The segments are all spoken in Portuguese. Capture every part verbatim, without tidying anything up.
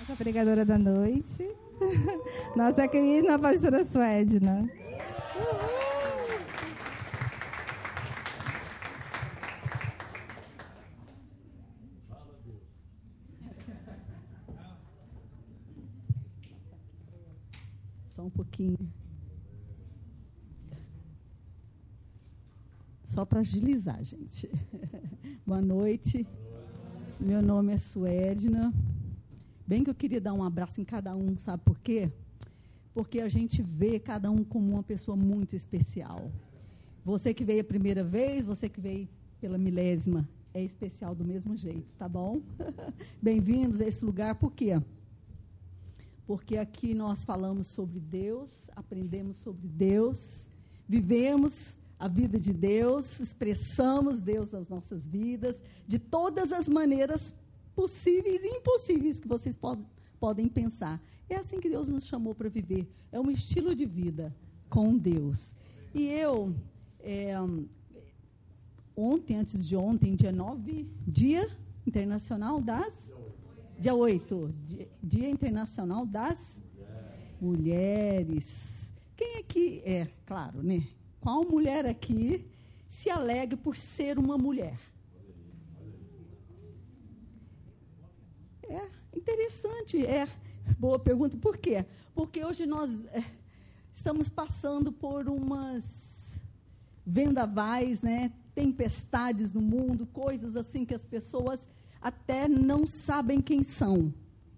Nossa pregadora da noite, nossa querida pastora Suedna. Só um pouquinho. Só para agilizar, gente. Boa noite. Meu nome é Suedna. Bem que eu queria dar um abraço em cada um, sabe por quê? Porque a gente vê cada um como uma pessoa muito especial. Você que veio a primeira vez, você que veio pela milésima, é especial do mesmo jeito, tá bom? Bem-vindos a esse lugar, por quê? Porque aqui nós falamos sobre Deus, aprendemos sobre Deus, vivemos a vida de Deus, expressamos Deus nas nossas vidas, de todas as maneiras possíveis e impossíveis que vocês pod- podem pensar. É assim que Deus nos chamou para viver. É um estilo de vida com Deus. E eu, é, ontem, antes de ontem, dia nove, Dia Internacional das... Dia oito, dia, dia Internacional das Mulheres. Quem aqui, é, claro, né? Qual mulher aqui se alegra por ser uma mulher? É interessante, é boa pergunta. Por quê? Porque hoje nós é, estamos passando por umas vendavais, né? Tempestades no mundo, coisas assim que as pessoas até não sabem quem são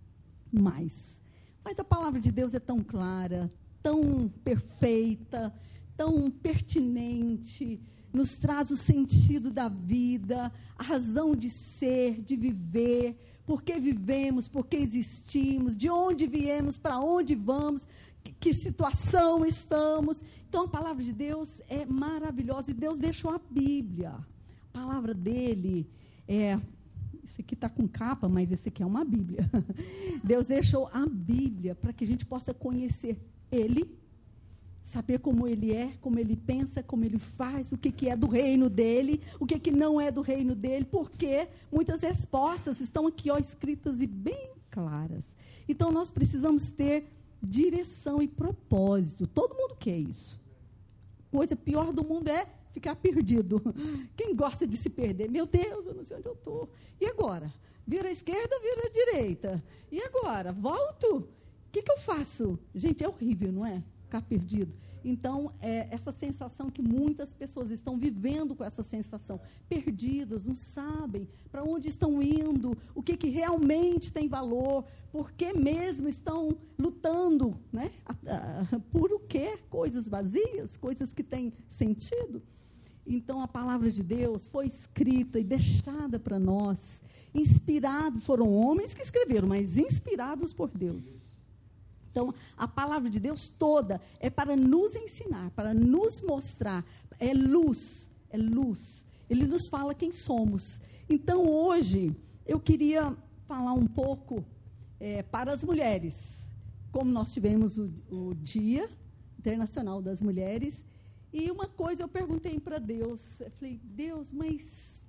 mais. Mas a palavra de Deus é tão clara, tão perfeita, tão pertinente, nos traz o sentido da vida, a razão de ser, de viver, por que vivemos, por que existimos, de onde viemos, para onde vamos, que, que situação estamos. Então, a palavra de Deus é maravilhosa, e Deus deixou a Bíblia. A palavra dele é... Esse aqui está com capa, mas esse aqui é uma Bíblia. Deus deixou a Bíblia para que a gente possa conhecer Ele, saber como Ele é, como Ele pensa, como Ele faz, o que, que é do reino dEle, o que, que não é do reino dEle, porque muitas respostas estão aqui, ó, escritas e bem claras. Então, nós precisamos ter direção e propósito. Todo mundo quer isso. Coisa pior do mundo é ficar perdido. Quem gosta de se perder? Meu Deus, eu não sei onde eu estou. E agora? Vira à esquerda, vira à direita. E agora? Volto? O que, que eu faço? Gente, é horrível, não é? Ficar perdido. Então, é essa sensação que muitas pessoas estão vivendo com essa sensação. Perdidas, não sabem para onde estão indo, o que, que realmente tem valor, por que mesmo estão lutando, né? Por o quê? Coisas vazias, coisas que têm sentido. Então, a palavra de Deus foi escrita e deixada para nós, inspirado, foram homens que escreveram, mas inspirados por Deus. Então, a palavra de Deus toda é para nos ensinar, para nos mostrar, é luz, é luz. Ele nos fala quem somos. Então, hoje, eu queria falar um pouco é, para as mulheres, como nós tivemos o, o Dia Internacional das Mulheres. E uma coisa eu perguntei para Deus, eu falei, Deus, mas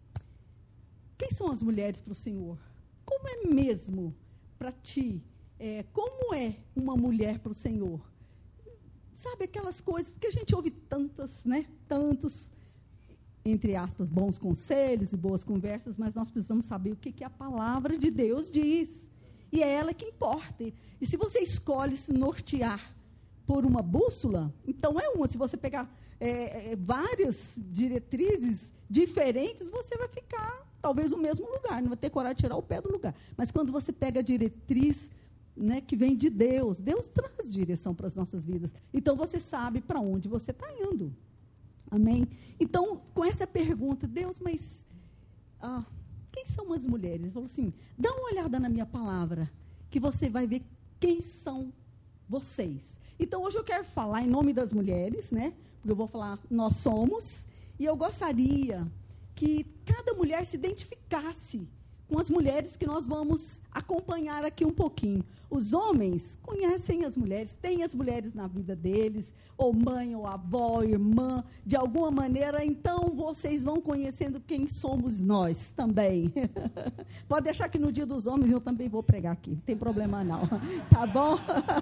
quem são as mulheres para o Senhor? Como é mesmo para ti? É, como é uma mulher para o Senhor? Sabe aquelas coisas, porque a gente ouve tantas, né, tantos, entre aspas, bons conselhos e boas conversas, mas nós precisamos saber o que, que a palavra de Deus diz. E é ela que importa. E se você escolhe se nortear por uma bússola, então é uma. Se você pegar é, é, várias diretrizes diferentes, você vai ficar, talvez, no mesmo lugar, não vai ter coragem de tirar o pé do lugar. Mas quando você pega a diretriz, né, que vem de Deus, Deus traz direção para as nossas vidas. Então, você sabe para onde você está indo. Amém? Então, com essa pergunta, Deus, mas ah, quem são as mulheres? Ele falou assim, dá uma olhada na minha palavra, que você vai ver quem são vocês. Então, hoje eu quero falar em nome das mulheres, né? Porque eu vou falar, nós somos, e eu gostaria que cada mulher se identificasse com as mulheres que nós vamos acompanhar aqui um pouquinho. Os homens conhecem as mulheres, têm as mulheres na vida deles, ou mãe, ou avó, irmã, de alguma maneira, então vocês vão conhecendo quem somos nós também. Pode deixar que no dia dos homens eu também vou pregar aqui, não tem problema não, tá bom?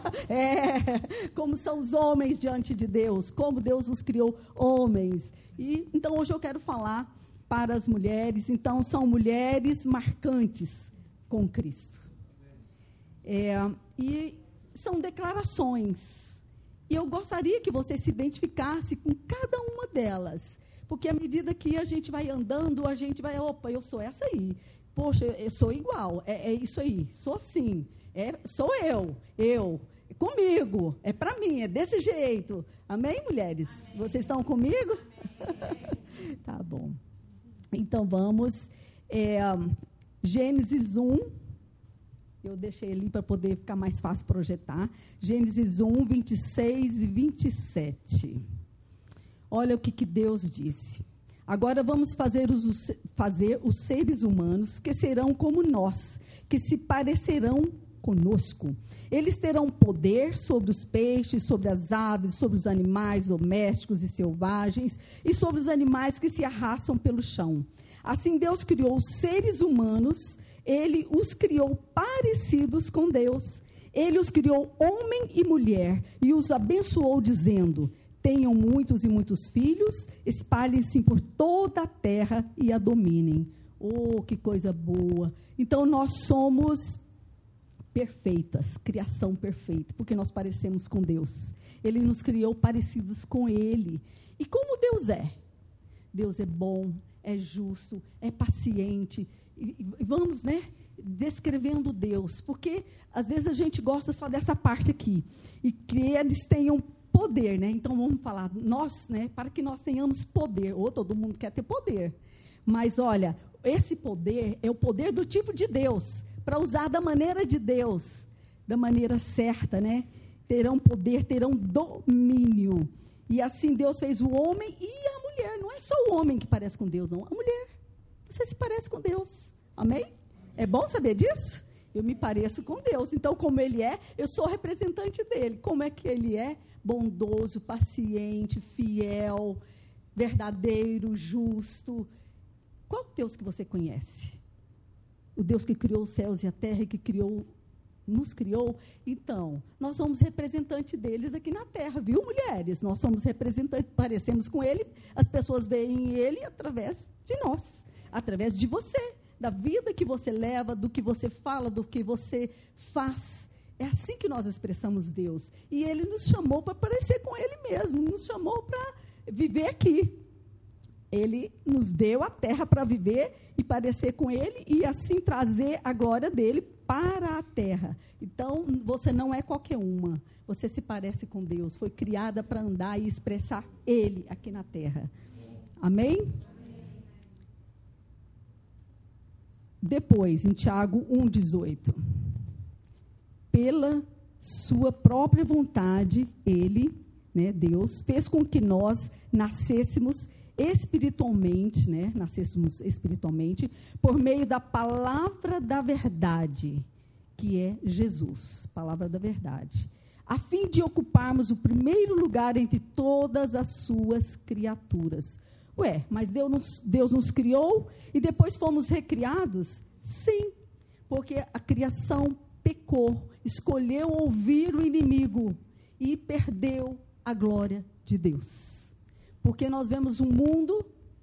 É, como são os homens diante de Deus, como Deus os criou homens. E, então hoje eu quero falar para as mulheres, então são mulheres marcantes com Cristo. É, e são declarações. E eu gostaria que você se identificasse com cada uma delas. Porque à medida que a gente vai andando, a gente vai, opa, eu sou essa aí. Poxa, eu sou igual, é, é isso aí, sou assim, é, sou eu, eu, é comigo, é para mim, é desse jeito. Amém, mulheres? Amém. Vocês estão comigo? Tá bom. Então, vamos, é, Gênesis um, eu deixei ali para poder ficar mais fácil projetar, Gênesis um, vinte e seis e vinte e sete. Olha o que, que Deus disse. Agora vamos fazer os, fazer os seres humanos que serão como nós, que se parecerão conosco. Eles terão poder sobre os peixes, sobre as aves, sobre os animais domésticos e selvagens e sobre os animais que se arrastam pelo chão. Assim Deus criou os seres humanos, Ele os criou parecidos com Deus. Ele os criou homem e mulher e os abençoou dizendo: tenham muitos e muitos filhos, espalhem-se por toda a terra e a dominem. Oh, que coisa boa! Então nós somos perfeitas, criação perfeita, porque nós parecemos com Deus. Ele nos criou parecidos com Ele. E como Deus é? Deus é bom, é justo, é paciente. E, e vamos, né, descrevendo Deus, porque às vezes a gente gosta só dessa parte aqui, e que eles tenham poder, né? Então vamos falar, nós, né, para que nós tenhamos poder, ou todo mundo quer ter poder, mas olha, esse poder é o poder do tipo de Deus, para usar da maneira de Deus, da maneira certa, né? Terão poder, terão domínio. E assim Deus fez o homem e a mulher. Não é só o homem que parece com Deus, não. A mulher, você se parece com Deus. Amém? É bom saber disso? Eu me pareço com Deus. Então, como Ele é, eu sou representante dEle. Como é que Ele é? Bondoso, paciente, fiel, verdadeiro, justo. Qual Deus que você conhece? O Deus que criou os céus e a terra e que criou, nos criou. Então, nós somos representantes deles aqui na terra, viu, mulheres? Nós somos representantes, parecemos com Ele, as pessoas veem Ele através de nós, através de você, da vida que você leva, do que você fala, do que você faz. É assim que nós expressamos Deus. E Ele nos chamou para parecer com Ele mesmo, nos chamou para viver aqui. Ele nos deu a terra para viver e parecer com Ele e assim trazer a glória dEle para a terra. Então, você não é qualquer uma. Você se parece com Deus. Foi criada para andar e expressar Ele aqui na terra. Amém? Amém. Depois, em Tiago um, dezoito. Pela sua própria vontade, Ele, né, Deus, fez com que nós nascêssemos espiritualmente, né, nascêssemos espiritualmente, por meio da palavra da verdade, que é Jesus, palavra da verdade, a fim de ocuparmos o primeiro lugar entre todas as suas criaturas. Ué, mas Deus nos, Deus nos criou e depois fomos recriados? Sim, porque a criação pecou, escolheu ouvir o inimigo e perdeu a glória de Deus. Porque nós vemos um mundo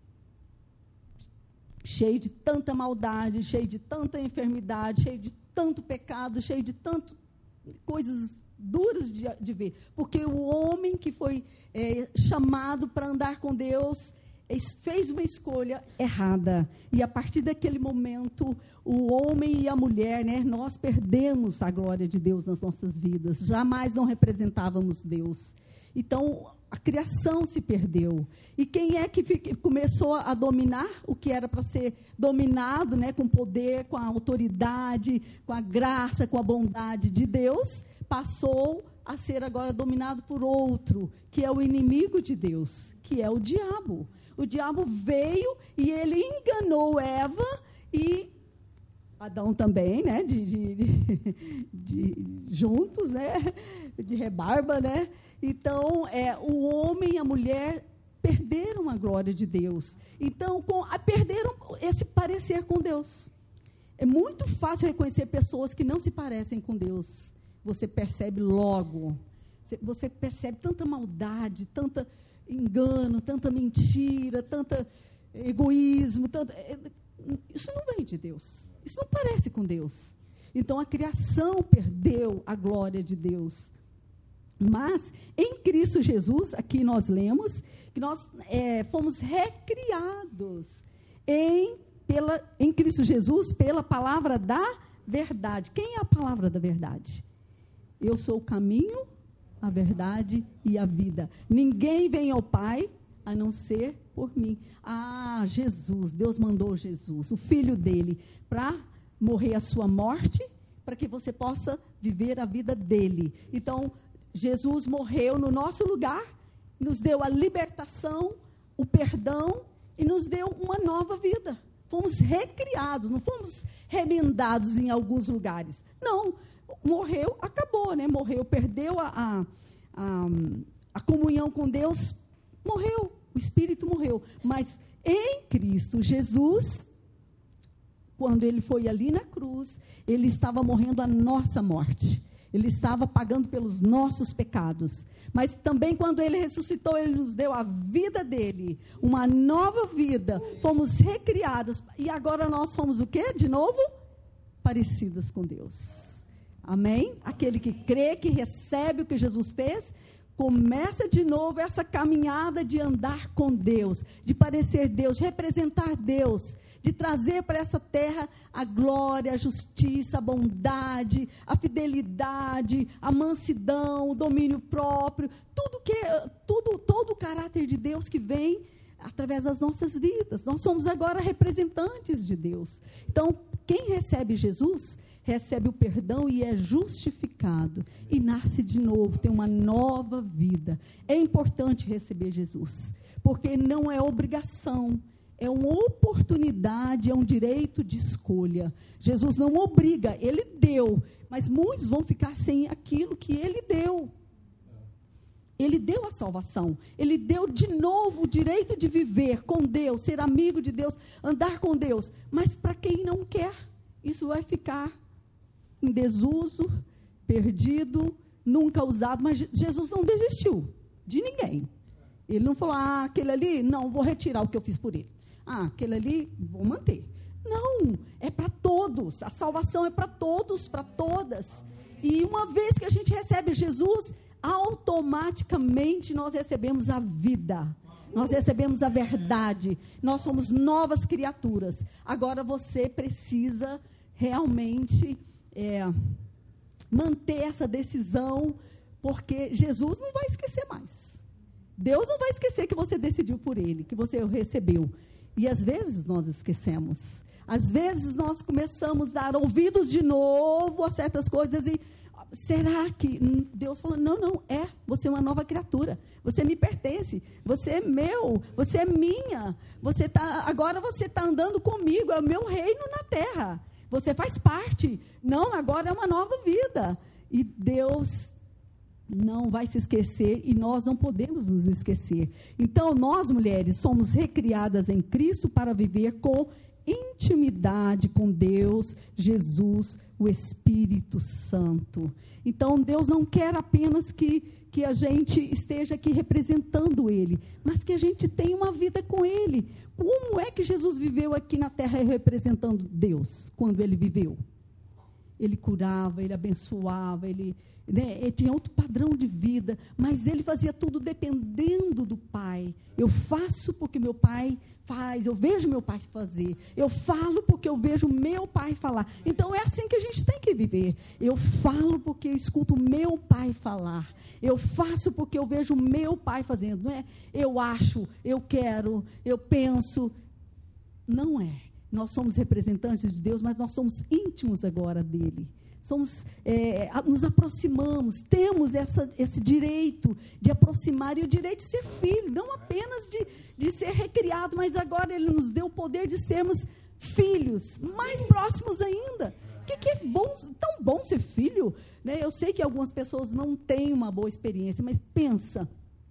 cheio de tanta maldade, cheio de tanta enfermidade, cheio de tanto pecado, cheio de tantas coisas duras de, de ver. Porque o homem que foi é, chamado para andar com Deus fez uma escolha errada. E a partir daquele momento, o homem e a mulher, né, nós perdemos a glória de Deus nas nossas vidas. Jamais não representávamos Deus. Então, a criação se perdeu. E quem é que fique, começou a dominar o que era para ser dominado, né, com poder, com a autoridade, com a graça, com a bondade de Deus, passou a ser agora dominado por outro, que é o inimigo de Deus, que é o diabo. O diabo veio e ele enganou Eva e Adão também, né? De, de, de, de juntos, né? De rebarba, né? Então, é, o homem e a mulher perderam a glória de Deus. Então, com, a, perderam esse parecer com Deus. É muito fácil reconhecer pessoas que não se parecem com Deus. Você percebe logo. Você, você percebe tanta maldade, tanta engano, tanta mentira, tanta egoísmo. Tanta, isso não vem de Deus. Isso não parece com Deus. Então, a criação perdeu a glória de Deus. Mas, em Cristo Jesus, aqui nós lemos, que nós é, fomos recriados em, pela, em Cristo Jesus pela palavra da verdade. Quem é a palavra da verdade? Eu sou o caminho, a verdade e a vida. Ninguém vem ao Pai a não ser por mim. Ah, Jesus, Deus mandou Jesus, o Filho dele, para morrer a sua morte, para que você possa viver a vida dele. Então, Jesus morreu no nosso lugar, nos deu a libertação, o perdão e nos deu uma nova vida. Fomos recriados, não fomos remendados em alguns lugares. Não, morreu, acabou, né? Morreu, perdeu a, a, a, a comunhão com Deus, morreu, o Espírito morreu. Mas em Cristo Jesus, quando ele foi ali na cruz, ele estava morrendo a nossa morte. Ele estava pagando pelos nossos pecados. Mas também quando ele ressuscitou, ele nos deu a vida dele, uma nova vida. Fomos recriadas. E agora nós somos o quê? De novo? Parecidas com Deus. Amém? Aquele que crê, que recebe o que Jesus fez, começa de novo essa caminhada de andar com Deus, de parecer Deus, de representar Deus, de trazer para essa terra a glória, a justiça, a bondade, a fidelidade, a mansidão, o domínio próprio, tudo que, tudo, todo o caráter de Deus que vem através das nossas vidas. Nós somos agora representantes de Deus. Então, quem recebe Jesus, recebe o perdão e é justificado. E nasce de novo, tem uma nova vida. É importante receber Jesus, porque não é obrigação, é uma oportunidade, é um direito de escolha. Jesus não obriga, ele deu, mas muitos vão ficar sem aquilo que ele deu. Ele deu a salvação, ele deu de novo o direito de viver com Deus, ser amigo de Deus, andar com Deus. Mas para quem não quer, isso vai ficar em desuso, perdido, nunca usado. Mas Jesus não desistiu de ninguém. Ele não falou, ah, aquele ali, não, vou retirar o que eu fiz por ele. Ah, aquele ali, vou manter. Não, é para todos. A salvação é para todos, para todas. E uma vez que a gente recebe Jesus, automaticamente nós recebemos a vida. Nós recebemos a verdade. Nós somos novas criaturas. Agora você precisa realmente é, manter essa decisão, porque Jesus não vai esquecer mais. Deus não vai esquecer que você decidiu por ele, que você o recebeu. E às vezes nós esquecemos. Às vezes nós começamos a dar ouvidos de novo a certas coisas e será que Deus falou, não, não, é, você é uma nova criatura, você me pertence, você é meu, você é minha, você tá, agora você está andando comigo, é o meu reino na terra, você faz parte, não, agora é uma nova vida. E Deus não vai se esquecer e nós não podemos nos esquecer. Então, nós, mulheres, somos recriadas em Cristo para viver com intimidade com Deus, Jesus, o Espírito Santo. Então, Deus não quer apenas que, que a gente esteja aqui representando Ele, mas que a gente tenha uma vida com Ele. Como é que Jesus viveu aqui na terra representando Deus, quando Ele viveu? Ele curava, Ele abençoava, Ele... Né, ele tinha outro padrão de vida, mas ele fazia tudo dependendo do Pai. Eu faço porque meu Pai faz, eu vejo meu Pai fazer, eu falo porque eu vejo meu Pai falar. Então é assim que a gente tem que viver. Eu falo porque eu escuto meu Pai falar, eu faço porque eu vejo meu Pai fazendo. Não é eu acho, eu quero, eu penso. Não é. Nós somos representantes de Deus, mas nós somos íntimos agora dele. somos, é, nos aproximamos, temos essa, esse direito de aproximar e o direito de ser filho, não apenas de, de ser recriado, mas agora Ele nos deu o poder de sermos filhos, mais próximos ainda. O que, que é bom, tão bom ser filho? Né? Eu sei que algumas pessoas não têm uma boa experiência, mas pensa,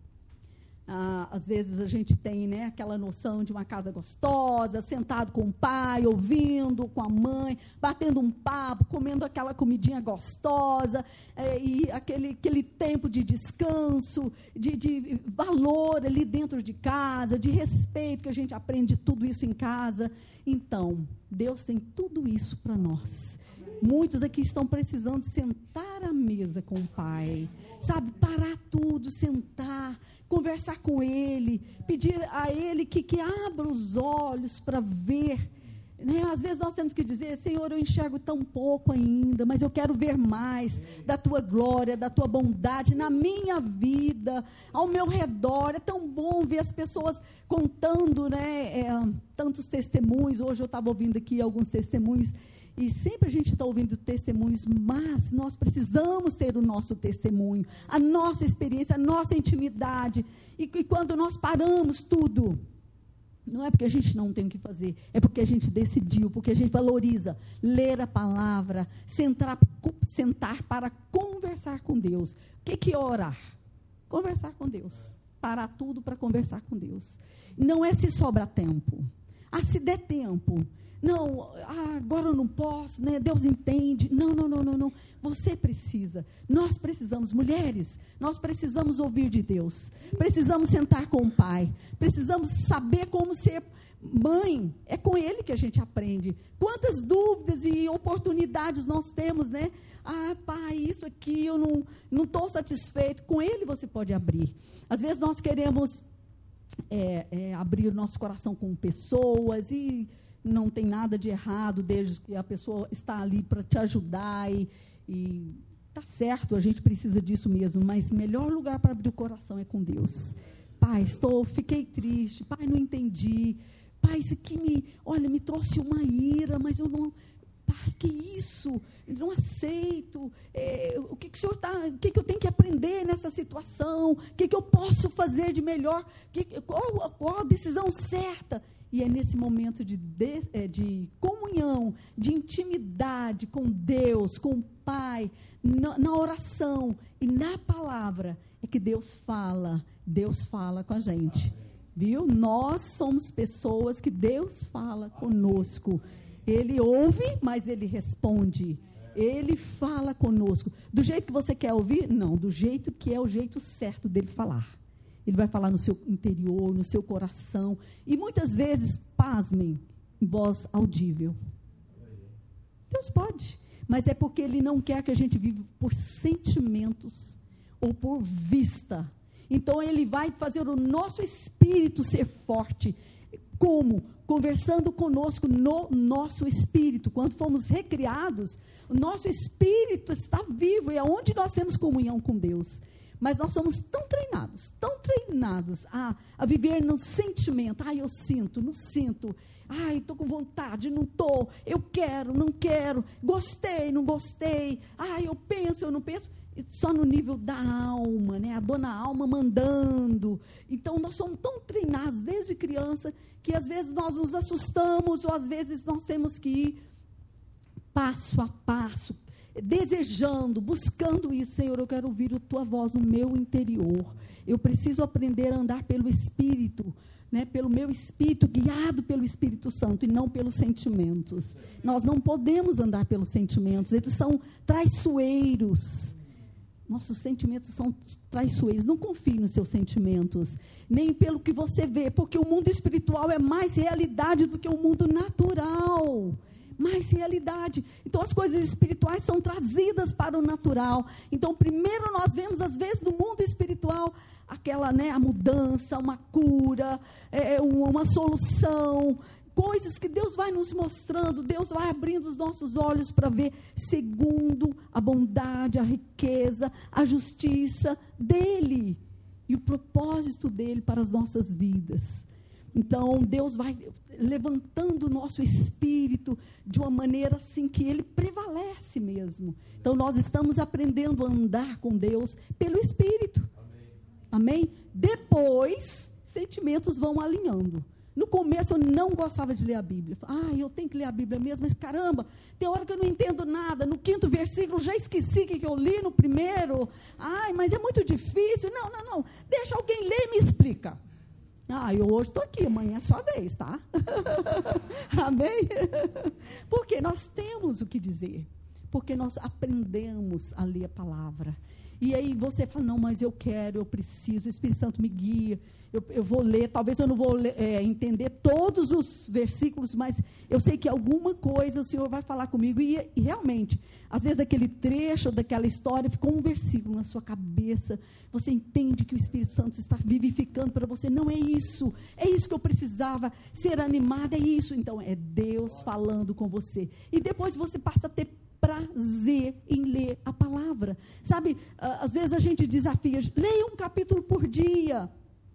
ah, às vezes a gente tem, né, aquela noção de uma casa gostosa, sentado com o pai, ouvindo com a mãe, batendo um papo, comendo aquela comidinha gostosa, é, e aquele, aquele tempo de descanso, de, de valor ali dentro de casa, de respeito, que a gente aprende tudo isso em casa. Então, Deus tem tudo isso para nós. Muitos aqui estão precisando sentar à mesa com o Pai, sabe, parar tudo, sentar, conversar com Ele, pedir a Ele que, que abra os olhos para ver, né? Às vezes nós temos que dizer, Senhor, eu enxergo tão pouco ainda, mas eu quero ver mais da Tua glória, da Tua bondade na minha vida, ao meu redor. É tão bom ver as pessoas contando, né, é, tantos testemunhos. Hoje eu estava ouvindo aqui alguns testemunhos, e sempre a gente está ouvindo testemunhos, mas nós precisamos ter o nosso testemunho, a nossa experiência, a nossa intimidade. E, e quando nós paramos tudo, não é porque a gente não tem o que fazer, é porque a gente decidiu, porque a gente valoriza ler a palavra, sentar, sentar para conversar com Deus. O que, que é orar? Conversar com Deus. Parar tudo para conversar com Deus. Não é se sobra tempo. Ah, se der tempo. Não, ah, agora eu não posso, né? Deus entende. Não, não, não, não, não. Você precisa. Nós precisamos, mulheres, nós precisamos ouvir de Deus. Precisamos sentar com o Pai. Precisamos saber como ser mãe. É com Ele que a gente aprende. Quantas dúvidas e oportunidades nós temos, né? Ah, pai, isso aqui eu não não estou satisfeito. Com Ele você pode abrir. Às vezes nós queremos é, é, abrir o nosso coração com pessoas e não tem nada de errado, desde que a pessoa está ali para te ajudar e, e tá certo, a gente precisa disso mesmo, mas o melhor lugar para abrir o coração é com Deus. Pai, estou, fiquei triste, pai, não entendi, pai, isso aqui me, olha, me trouxe uma ira, mas eu não, pai, que isso, eu não aceito, é, o que, que o senhor está, o que, que eu tenho que aprender nessa situação, o que, que eu posso fazer de melhor, que, qual, qual a decisão certa? E é nesse momento de, de, de comunhão, de intimidade com Deus, com o Pai, na, na oração e na palavra, é que Deus fala, Deus fala com a gente, viu? Nós somos pessoas que Deus fala conosco. Ele ouve, mas Ele responde. Ele fala conosco. Do jeito que você quer ouvir? Não, do jeito que é o jeito certo dele falar. Ele vai falar no seu interior, no seu coração. E muitas vezes, pasmem, em voz audível. Deus pode. Mas é porque Ele não quer que a gente viva por sentimentos ou por vista. Então, Ele vai fazer o nosso espírito ser forte. Como? Conversando conosco no nosso espírito. Quando fomos recriados, o nosso espírito está vivo. E é onde nós temos comunhão com Deus. Mas nós somos tão treinados, tão treinados a, a viver no sentimento. Ai, eu sinto, não sinto. Ai, estou com vontade, não estou. Eu quero, não quero. Gostei, não gostei. Ai, eu penso, eu não penso. Só no nível da alma, né? A dona alma mandando. Então, nós somos tão treinados desde criança que às vezes nós nos assustamos ou às vezes nós temos que ir passo a passo, desejando, buscando isso. Senhor, eu quero ouvir a Tua voz no meu interior. Eu preciso aprender a andar pelo Espírito, né, pelo meu Espírito, guiado pelo Espírito Santo e não pelos sentimentos. Nós não podemos andar pelos sentimentos, eles são traiçoeiros. Nossos sentimentos são traiçoeiros. Não confie nos seus sentimentos, nem pelo que você vê, porque o mundo espiritual é mais realidade do que o mundo natural. Mais realidade. Então, as coisas espirituais são trazidas para o natural. Então, primeiro nós vemos, às vezes, no mundo espiritual, aquela, né, a mudança, uma cura, é, uma, uma solução, coisas que Deus vai nos mostrando, Deus vai abrindo os nossos olhos para ver segundo a bondade, a riqueza, a justiça dEle e o propósito dEle para as nossas vidas. Então, Deus vai levantando o nosso espírito de uma maneira assim que ele prevalece mesmo. Então, nós estamos aprendendo a andar com Deus pelo Espírito. Amém? Amém? Depois, sentimentos vão alinhando. No começo, eu não gostava de ler a Bíblia. Ah, eu tenho que ler a Bíblia mesmo, mas caramba, tem hora que eu não entendo nada. No quinto versículo, já esqueci o que eu li no primeiro. Ai, mas é muito difícil. Não, não, não. Deixa alguém ler e me explica. Ah, eu hoje estou aqui, amanhã é sua vez, tá? Amém? Porque nós temos o que dizer. Porque nós aprendemos a ler a palavra. E aí você fala, não, mas eu quero, eu preciso, o Espírito Santo me guia, eu, eu vou ler, talvez eu não vou ler, é, entender todos os versículos, mas eu sei que alguma coisa o Senhor vai falar comigo, e, e realmente, às vezes daquele trecho, daquela história, ficou um versículo na sua cabeça, você entende que o Espírito Santo está vivificando para você, não é isso, é isso que eu precisava, ser animada, é isso, então é Deus falando com você, e depois você passa a ter prazer em ler a palavra, sabe, às vezes a gente desafia, leia um capítulo por dia,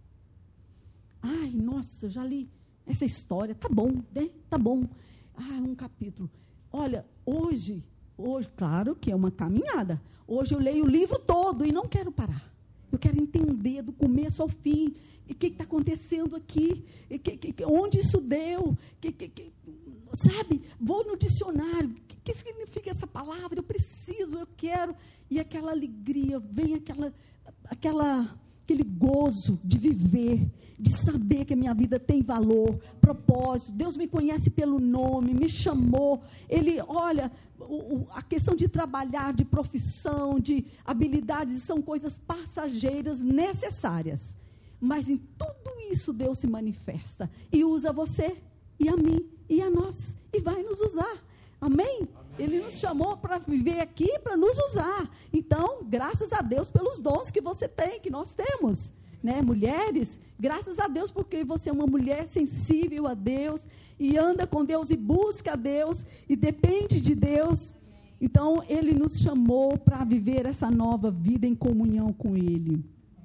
ai, nossa, já li essa história, tá bom, né, tá bom, ah, um capítulo, olha, hoje, hoje, claro que é uma caminhada, hoje eu leio o livro todo e não quero parar, eu quero entender do começo ao fim, e o que está acontecendo aqui, e que, que, onde isso deu, que, que, que, sabe, vou no dicionário, o que, que significa essa palavra, eu preciso, eu quero, e aquela alegria, vem aquela, aquela, aquele gozo de viver, de saber que a minha vida tem valor, propósito, Deus me conhece pelo nome, me chamou, Ele, olha, o, o, a questão de trabalhar, de profissão, de habilidades, são coisas passageiras necessárias, mas em tudo isso Deus se manifesta, e usa você, e a mim, e a nós, e vai nos usar, amém? Amém. Ele nos chamou para viver aqui, para nos usar, então, graças a Deus pelos dons que você tem, que nós temos, né, mulheres, graças a Deus, porque você é uma mulher sensível a Deus, e anda com Deus, e busca a Deus, e depende de Deus, então, Ele nos chamou para viver essa nova vida em comunhão com Ele.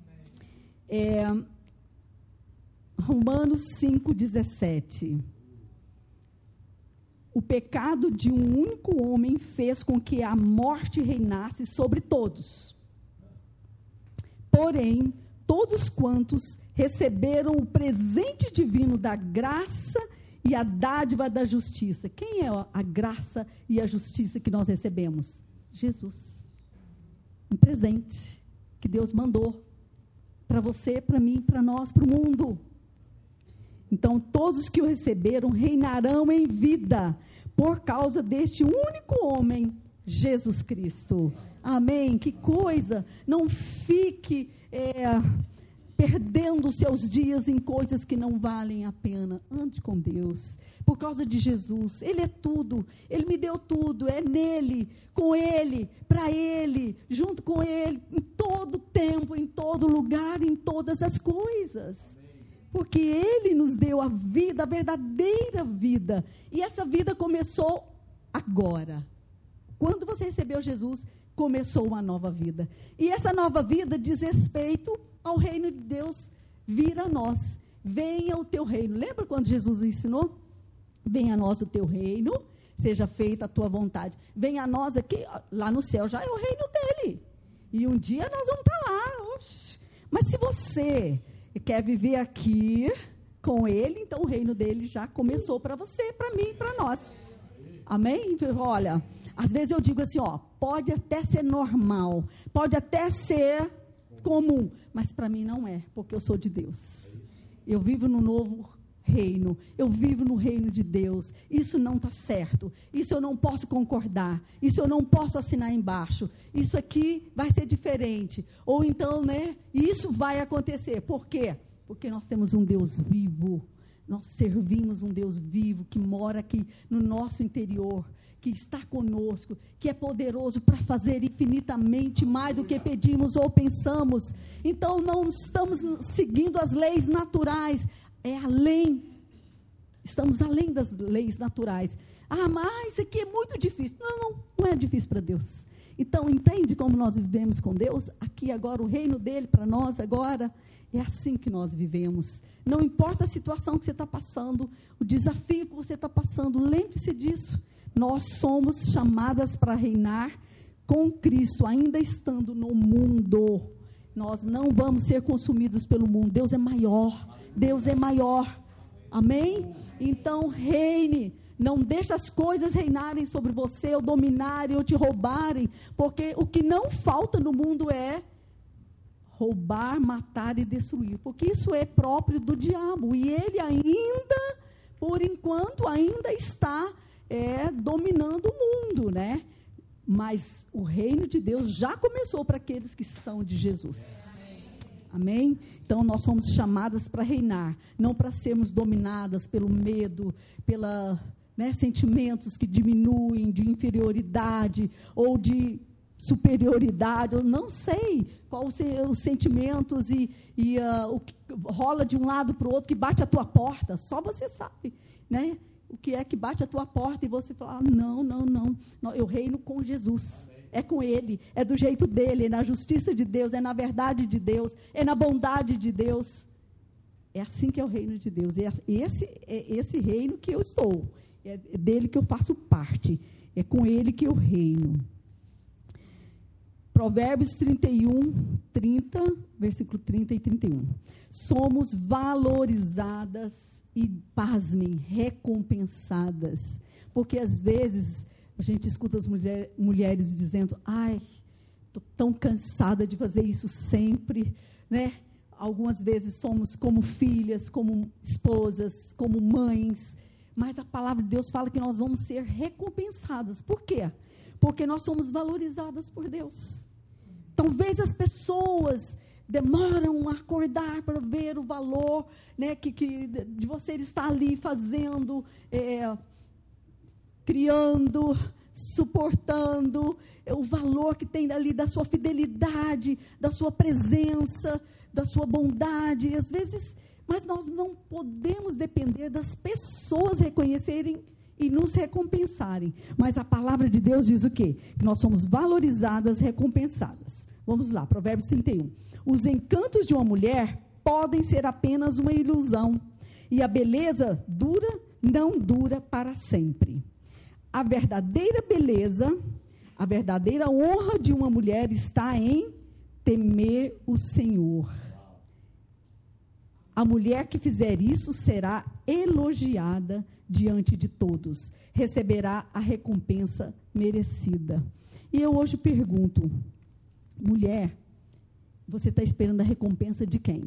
É, Romanos cinco, dezessete. O pecado de um único homem fez com que a morte reinasse sobre todos. Porém, todos quantos receberam o presente divino da graça e a dádiva da justiça. Quem é a graça e a justiça que nós recebemos? Jesus. Um presente que Deus mandou para você, para mim, para nós, para o mundo. Então, todos que o receberam reinarão em vida por causa deste único homem, Jesus Cristo. Amém? Que coisa! Não fique é, perdendo os seus dias em coisas que não valem a pena. Ande com Deus. Por causa de Jesus, Ele é tudo, Ele me deu tudo, é nele, com Ele, para Ele, junto com Ele, em todo tempo, em todo lugar, em todas as coisas, porque Ele nos deu a vida, a verdadeira vida, e essa vida começou agora, quando você recebeu Jesus, começou uma nova vida, e essa nova vida diz respeito ao reino de Deus vir a nós, venha o teu reino, lembra quando Jesus ensinou? Venha a nós o teu reino, seja feita a tua vontade. Venha a nós aqui, lá no céu já é o reino dele. E um dia nós vamos estar lá. Oxi. Mas se você quer viver aqui com ele, então o reino dele já começou para você, para mim, para nós. Amém? Olha, às vezes eu digo assim, ó, pode até ser normal, pode até ser comum, mas para mim não é, porque eu sou de Deus. Eu vivo no novo reino, eu vivo no reino de Deus, isso não está certo, isso eu não posso concordar, isso eu não posso assinar embaixo, isso aqui vai ser diferente, ou então, né, isso vai acontecer, por quê? Porque nós temos um Deus vivo, nós servimos um Deus vivo, que mora aqui no nosso interior, que está conosco, que é poderoso para fazer infinitamente mais do que pedimos ou pensamos, então não estamos seguindo as leis naturais, é além, estamos além das leis naturais. Ah, mas isso aqui é muito difícil. Não, não, não é difícil para Deus. Então, entende como nós vivemos com Deus? Aqui agora, o reino dele para nós agora, é assim que nós vivemos. Não importa a situação que você está passando, o desafio que você está passando, lembre-se disso. Nós somos chamadas para reinar com Cristo, ainda estando no mundo. Nós não vamos ser consumidos pelo mundo. Deus é maior. Deus é maior. Amém? Então, reine. Não deixe as coisas reinarem sobre você, ou dominarem, ou te roubarem, porque o que não falta no mundo é roubar, matar e destruir, porque isso é próprio do diabo, e ele ainda, por enquanto, ainda está é, dominando o mundo, né? Mas o reino de Deus já começou para aqueles que são de Jesus. Amém? Então, nós somos chamadas para reinar, não para sermos dominadas pelo medo, pela... Né, sentimentos que diminuem de inferioridade ou de superioridade, eu não sei quais os sentimentos e, e uh, o que rola de um lado para o outro, que bate a tua porta, só você sabe, né, o que é que bate a tua porta e você fala, ah, não, não, não, não, eu reino com Jesus. Amém. É com Ele, é do jeito dEle, é na justiça de Deus, é na verdade de Deus, é na bondade de Deus. É assim que é o reino de Deus, é esse, é esse reino que eu estou. É dele que eu faço parte. É com ele que eu reino. Provérbios trinta e um, trinta, versículo trinta e trinta e um. Somos valorizadas e, pasmem, recompensadas. Porque, às vezes, a gente escuta as mulher, mulheres dizendo, ai, estou tão cansada de fazer isso sempre, né? Algumas vezes somos como filhas, como esposas, como mães, mas a palavra de Deus fala que nós vamos ser recompensadas. Por quê? Porque nós somos valorizadas por Deus. Talvez as pessoas demoram a acordar para ver o valor, né, que, que, de você estar ali fazendo, é, criando, suportando, é, o valor que tem ali da sua fidelidade, da sua presença, da sua bondade. E às vezes... Mas nós não podemos depender das pessoas reconhecerem e nos recompensarem. Mas a palavra de Deus diz o quê? Que nós somos valorizadas, recompensadas. Vamos lá, Provérbios trinta e um. Os encantos de uma mulher podem ser apenas uma ilusão, e a beleza dura, não dura para sempre. A verdadeira beleza, a verdadeira honra de uma mulher está em temer o Senhor. A mulher que fizer isso será elogiada diante de todos, receberá a recompensa merecida. E eu hoje pergunto, mulher, você está esperando a recompensa de quem?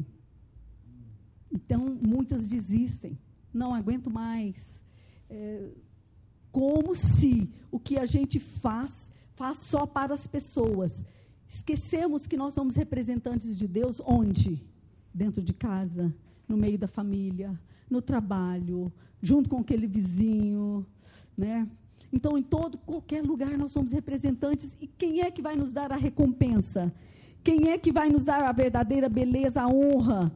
Então, muitas desistem, não aguento mais. É, como se o que a gente faz, faz só para as pessoas. Esquecemos que nós somos representantes de Deus onde? Dentro de casa, no meio da família, no trabalho, junto com aquele vizinho, né? Então, em todo, qualquer lugar nós somos representantes. E quem é que vai nos dar a recompensa? Quem é que vai nos dar a verdadeira beleza, a honra?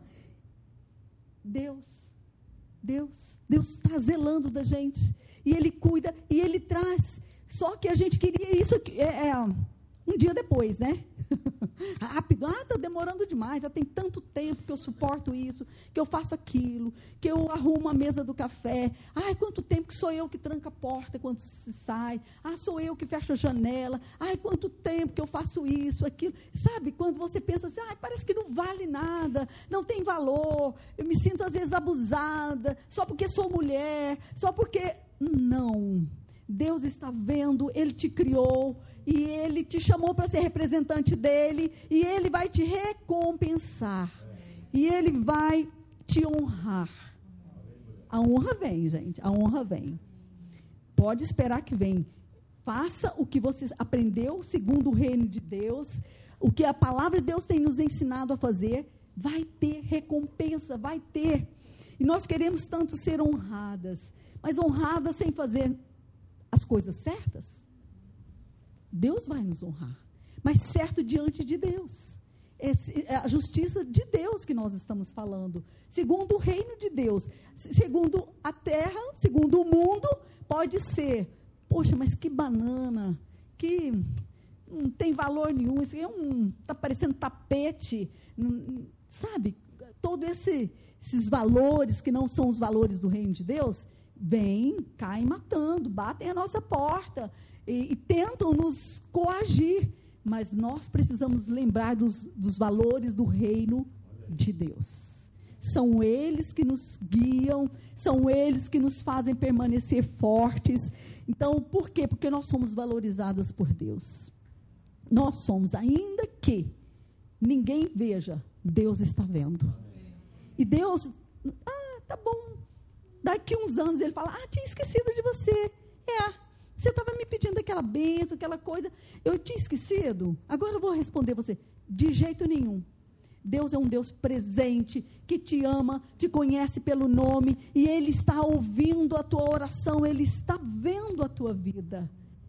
Deus. Deus. Deus está zelando da gente. E Ele cuida, e Ele traz. Só que a gente queria isso aqui, é, é, um dia depois, né? Rápido, ah, está demorando demais, já tem tanto tempo que eu suporto isso, que eu faço aquilo, que eu arrumo a mesa do café. Ai, quanto tempo que sou eu que tranca a porta quando se sai. Ah, sou eu que fecho a janela. Ai, quanto tempo que eu faço isso, aquilo. Sabe, quando você pensa assim, ai, parece que não vale nada, não tem valor, eu me sinto às vezes abusada, só porque sou mulher, só porque... Não, Deus está vendo, Ele te criou, e Ele te chamou para ser representante dEle, e Ele vai te recompensar, e Ele vai te honrar. A honra vem, gente, a honra vem. Pode esperar que vem. Faça o que você aprendeu segundo o reino de Deus, o que a palavra de Deus tem nos ensinado a fazer, vai ter recompensa, vai ter. E nós queremos tanto ser honradas, mas honradas sem fazer as coisas certas. Deus vai nos honrar, mas certo diante de Deus. É a justiça de Deus que nós estamos falando, segundo o reino de Deus. Segundo a terra, segundo o mundo, pode ser, poxa, mas que banana, que não tem valor nenhum, isso aqui é um, está parecendo tapete, não, sabe? Todos esse, esses valores que não são os valores do reino de Deus, vêm, caem matando, batem a nossa porta e, e tentam nos coagir, mas nós precisamos lembrar dos, dos valores do reino de Deus. São eles que nos guiam, são eles que nos fazem permanecer fortes. Então, por quê? Porque nós somos valorizadas por Deus. Nós somos, ainda que ninguém veja, Deus está vendo. E Deus, ah, tá bom. Daqui uns anos ele fala, ah, tinha esquecido de você. É, você estava me pedindo aquela bênção, aquela coisa. Eu tinha esquecido. Agora eu vou responder você. De jeito nenhum. Deus é um Deus presente, que te ama, te conhece pelo nome, e Ele está ouvindo a tua oração, Ele está vendo a tua vida.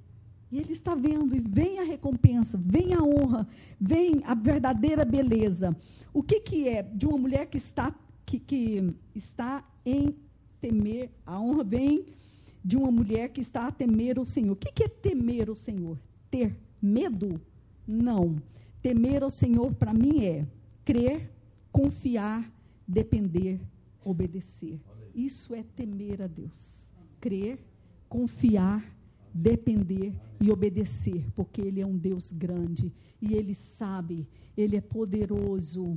E Ele está vendo, e vem a recompensa, vem a honra, vem a verdadeira beleza. O que que é de uma mulher que está, que, que está em temer? A honra vem de uma mulher que está a temer o Senhor. O que que é temer o Senhor? Ter medo? Não. Temer ao Senhor, para mim, é crer, confiar, depender, obedecer. Isso é temer a Deus. Crer, confiar, depender e obedecer, porque Ele é um Deus grande, e Ele sabe, Ele é poderoso,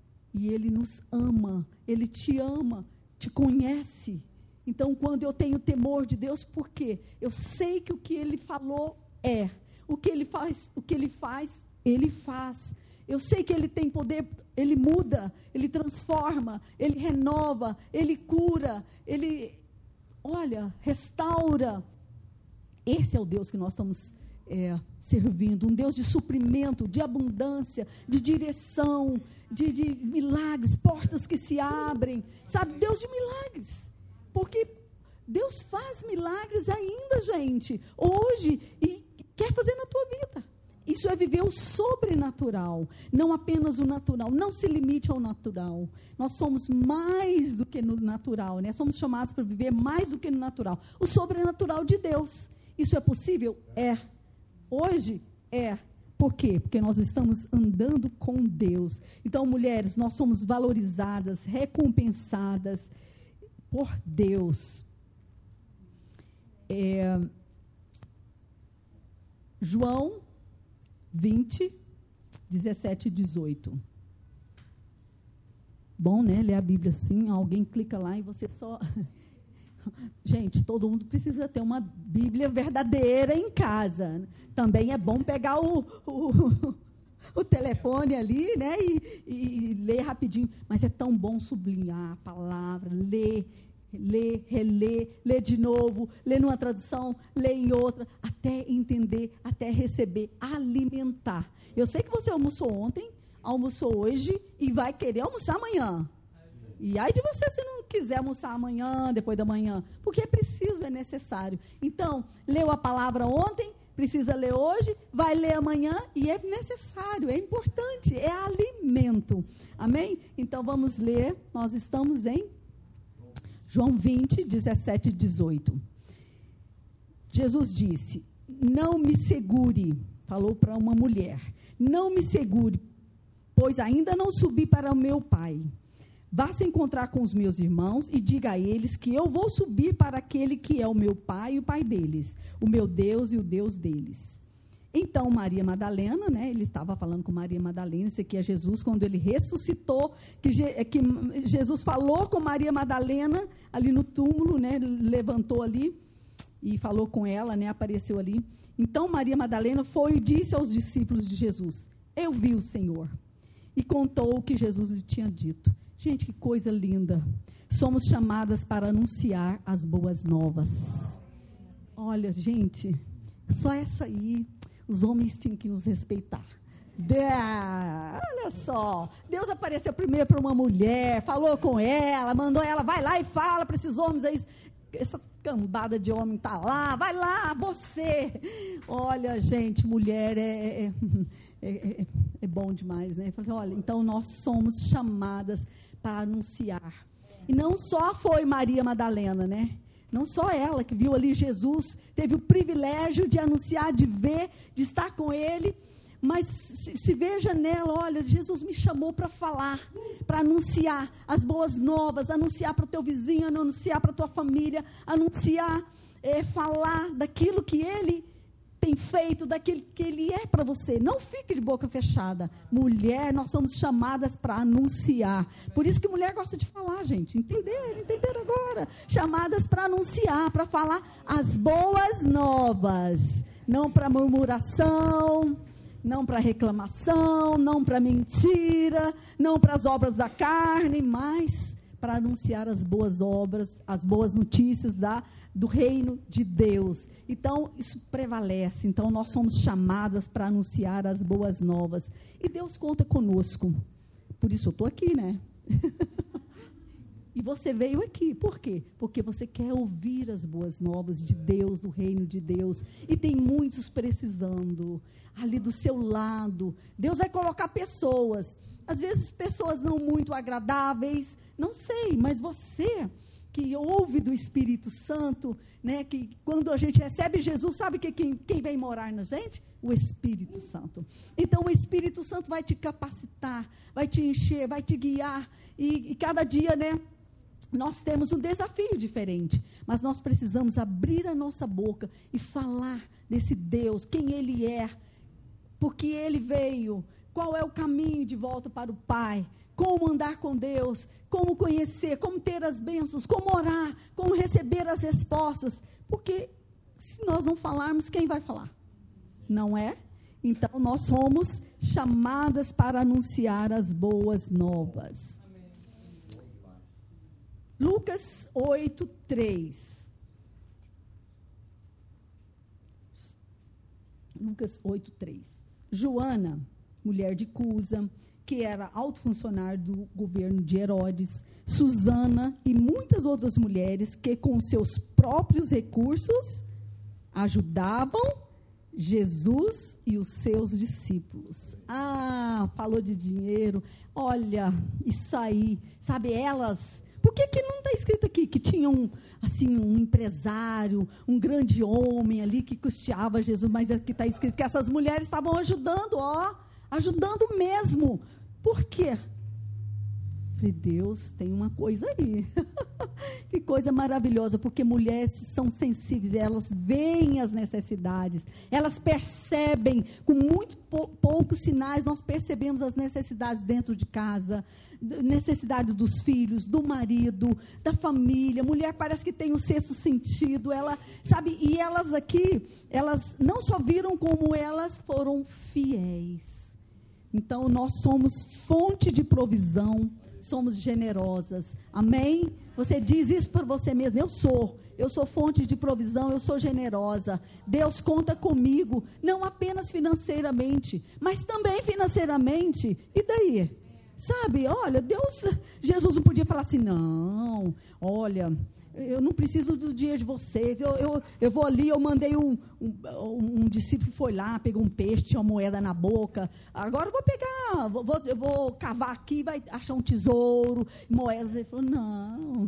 e Ele nos ama, Ele te ama, te conhece. Então, quando eu tenho temor de Deus, por quê? Eu sei que o que Ele falou é, o que Ele faz, o que Ele faz, Ele faz. Eu sei que Ele tem poder, Ele muda, Ele transforma, Ele renova, Ele cura, Ele, olha, restaura. Esse é o Deus que nós estamos é, servindo, um Deus de suprimento, de abundância, de direção, de, de milagres, portas que se abrem, sabe, Deus de milagres, porque Deus faz milagres ainda, gente, hoje, e quer fazer na tua vida. Isso é viver o sobrenatural, não apenas o natural. Não se limite ao natural. Nós somos mais do que no natural, né? Somos chamados para viver mais do que no natural. O sobrenatural de Deus. Isso é possível? É. Hoje, é. Por quê? Porque nós estamos andando com Deus. Então, mulheres, nós somos valorizadas, recompensadas por Deus. É, João vinte, dezessete e dezoito. Bom, né? Ler a Bíblia assim, alguém clica lá e você só... Gente, todo mundo precisa ter uma Bíblia verdadeira em casa. Também é bom pegar o, o, o telefone ali, né? E, e ler rapidinho. Mas é tão bom sublinhar a palavra, ler, ler, reler, ler de novo, ler numa tradução, ler em outra, até entender, até receber, alimentar. Eu sei que você almoçou ontem, almoçou hoje e vai querer almoçar amanhã. E aí de você se não quiser almoçar amanhã, depois da manhã, porque é preciso, é necessário. Então, leu a palavra ontem, precisa ler hoje, vai ler amanhã, e é necessário, é importante, é alimento. Amém? Então, vamos ler, nós estamos em João vinte, dezessete e dezoito. Jesus disse, não me segure, falou para uma mulher, não me segure, pois ainda não subi para o meu Pai. Vá se encontrar com os meus irmãos e diga a eles que eu vou subir para aquele que é o meu Pai e o Pai deles, o meu Deus e o Deus deles. Então, Maria Madalena, né, ele estava falando com Maria Madalena, isso aqui é Jesus, quando ele ressuscitou, que, que Jesus falou com Maria Madalena, ali no túmulo, né, levantou ali e falou com ela, né, apareceu ali. Então, Maria Madalena foi e disse aos discípulos de Jesus, eu vi o Senhor, e contou o que Jesus lhe tinha dito. Gente, que coisa linda. Somos chamadas para anunciar as boas novas. Olha, gente, só essa aí, os homens tinham que nos respeitar. De, olha só, Deus apareceu primeiro para uma mulher, falou com ela, mandou ela, vai lá e fala para esses homens aí, essa cambada de homem está lá, vai lá, você. Olha, gente, mulher é, é, é, é, é bom demais, né? Eu falei, olha, então nós somos chamadas para anunciar. E não só foi Maria Madalena, né? Não só ela que viu ali Jesus, teve o privilégio de anunciar, de ver, de estar com ele, mas se, se veja nela, olha, Jesus me chamou para falar, para anunciar as boas novas, anunciar para o teu vizinho, anunciar para a tua família, anunciar, é, falar daquilo que ele tem feito, daquilo que ele é para você. Não fique de boca fechada. Mulher, nós somos chamadas para anunciar. Por isso que mulher gosta de falar, gente. Entenderam? Entenderam agora? Chamadas para anunciar, para falar as boas novas. Não para murmuração, não para reclamação, não para mentira, não para as obras da carne, mas para anunciar as boas obras, as boas notícias da, do reino de Deus. Então, isso prevalece. Então, nós somos chamadas para anunciar as boas novas. E Deus conta conosco. Por isso eu estou aqui, né? E você veio aqui. Por quê? Porque você quer ouvir as boas novas de Deus, do reino de Deus. E tem muitos precisando. Ali do seu lado. Deus vai colocar pessoas. Às vezes, pessoas não muito agradáveis. Não sei, mas você que ouve do Espírito Santo, né, que quando a gente recebe Jesus, sabe que quem, quem vem morar na gente? O Espírito Santo. Então, o Espírito Santo vai te capacitar, vai te encher, vai te guiar, e, e cada dia, né, nós temos um desafio diferente, mas nós precisamos abrir a nossa boca e falar desse Deus, quem Ele é, porque Ele veio, qual é o caminho de volta para o Pai, como andar com Deus, como conhecer, como ter as bênçãos, como orar, como receber as respostas. Porque se nós não falarmos, quem vai falar? Não é? Então, nós somos chamadas para anunciar as boas novas. Amém. Lucas oito, três. Lucas oito, três. Joana, mulher de Cusa, que era alto funcionário do governo de Herodes, Susana e muitas outras mulheres que, com seus próprios recursos, ajudavam Jesus e os seus discípulos. Ah, falou de dinheiro. Olha, isso aí, sabe, elas... Por que que não está escrito aqui que tinha um, assim, um empresário, um grande homem ali que custeava Jesus, mas aqui está escrito que essas mulheres estavam ajudando, ó, ajudando mesmo. Por quê? Falei, Deus, tem uma coisa aí. Que coisa maravilhosa, porque mulheres são sensíveis, elas veem as necessidades, elas percebem, com muito pou, poucos sinais, nós percebemos as necessidades dentro de casa, necessidade dos filhos, do marido, da família. Mulher parece que tem um sexto sentido, ela, sabe, e elas aqui, elas não só viram como elas foram fiéis. Então, nós somos fonte de provisão, somos generosas. Amém? Você diz isso por você mesmo. Eu sou. Eu sou fonte de provisão, eu sou generosa. Deus conta comigo, não apenas financeiramente, mas também financeiramente. E daí? Sabe, olha, Deus, Jesus não podia falar assim, não, olha... Eu não preciso do dia de vocês. Eu, eu, eu vou ali, eu mandei um, um, um discípulo, foi lá, pegou um peixe, tinha uma moeda na boca. Agora eu vou pegar, vou, vou, eu vou cavar aqui, vai achar um tesouro, moedas. Ele falou, não,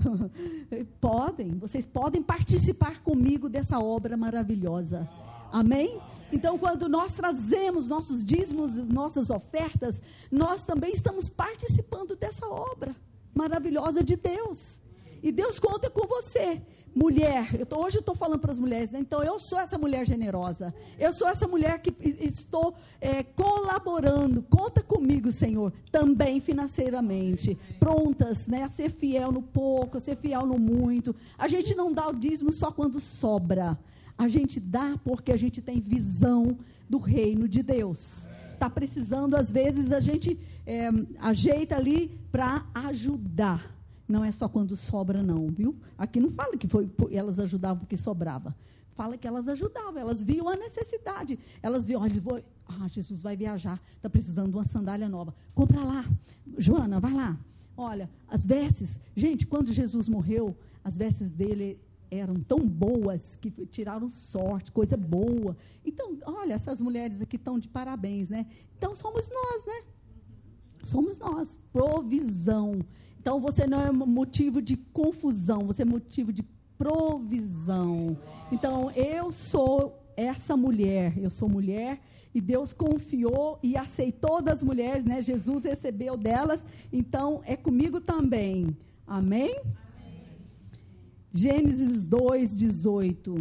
podem, vocês podem participar comigo dessa obra maravilhosa. Amém? Então, quando nós trazemos nossos dízimos, nossas ofertas, nós também estamos participando dessa obra maravilhosa de Deus. E Deus conta com você, mulher. Eu tô, hoje eu estou falando para as mulheres, né? Então eu sou essa mulher generosa. Eu sou essa mulher que estou é, colaborando. Conta comigo, Senhor, também financeiramente. Prontas, né? A ser fiel no pouco, a ser fiel no muito. A gente não dá o dízimo só quando sobra. A gente dá porque a gente tem visão do reino de Deus. Está precisando, às vezes, a gente é, ajeita ali para ajudar. Não é só quando sobra, não, viu? Aqui não fala que foi, elas ajudavam porque sobrava. Fala que elas ajudavam, elas viam a necessidade. Elas viam, olha, vou, ah, Jesus vai viajar, está precisando de uma sandália nova. Compra lá. Joana, vai lá. Olha, as vestes. Gente, quando Jesus morreu, as vestes dele eram tão boas que tiraram sorte, coisa boa. Então, olha, essas mulheres aqui estão de parabéns, né? Então, somos nós, né? Somos nós. Provisão. Então, você não é motivo de confusão, você é motivo de provisão. Então, eu sou essa mulher, eu sou mulher, e Deus confiou e aceitou das mulheres, né? Jesus recebeu delas, então é comigo também. Amém? Amém. Gênesis dois, dezoito.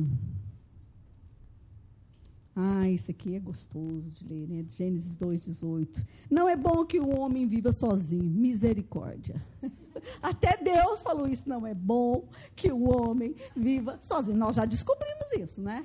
Ah, isso aqui é gostoso de ler, né? Gênesis dois, dezoito. Não é bom que o homem viva sozinho. Misericórdia. Até Deus falou isso. Não é bom que o homem viva sozinho. Nós já descobrimos isso, né?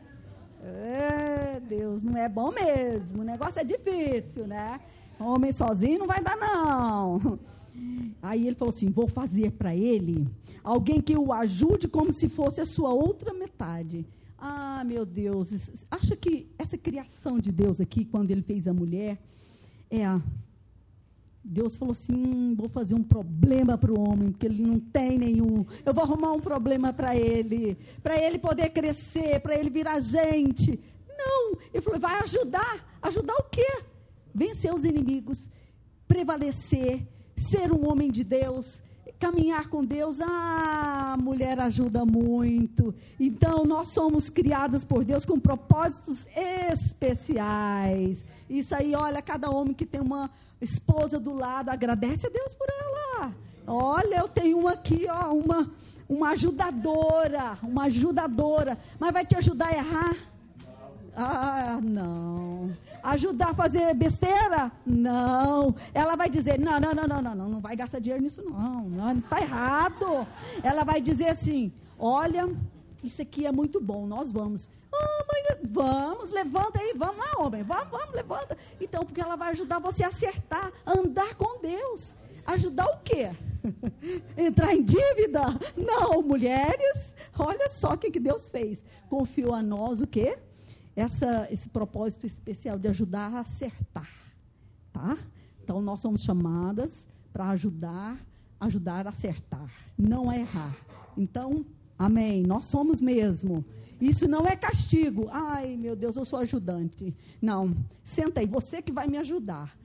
É, Deus, não é bom mesmo. O negócio é difícil, né? Homem sozinho não vai dar, não. Aí ele falou assim, vou fazer para ele alguém que o ajude como se fosse a sua outra metade. Ah, meu Deus, acha que essa criação de Deus aqui, quando ele fez a mulher, é a... Deus falou assim, vou fazer um problema para o homem, porque ele não tem nenhum. Eu vou arrumar um problema para ele, para ele poder crescer, para ele virar gente. Não, ele falou, vai ajudar. Ajudar o quê? Vencer os inimigos, prevalecer, ser um homem de Deus, caminhar com Deus. Ah, a mulher ajuda muito. Então, nós somos criadas por Deus com propósitos especiais. Isso aí, olha, cada homem que tem uma esposa do lado, agradece a Deus por ela. Olha, eu tenho uma aqui, ó, uma, uma ajudadora, uma ajudadora, mas vai te ajudar a errar? Ah, não. Ajudar a fazer besteira? Não. Ela vai dizer, não, não, não, não, não, não, não vai gastar dinheiro nisso, não, não, está errado. Ela vai dizer assim, olha, isso aqui é muito bom, nós vamos. Ah, mas vamos, levanta aí, vamos lá, homem, vamos, vamos, levanta. Então, porque ela vai ajudar você a acertar, a andar com Deus. Ajudar o quê? Entrar em dívida? Não, mulheres, olha só o que, que Deus fez. Confiou a nós o quê? Essa, esse propósito especial de ajudar a acertar, tá? Então, nós somos chamadas para ajudar, ajudar a acertar, não a errar. Então, amém, nós somos mesmo. Isso não é castigo. Ai, meu Deus, eu sou ajudante. Não, senta aí, você que vai me ajudar.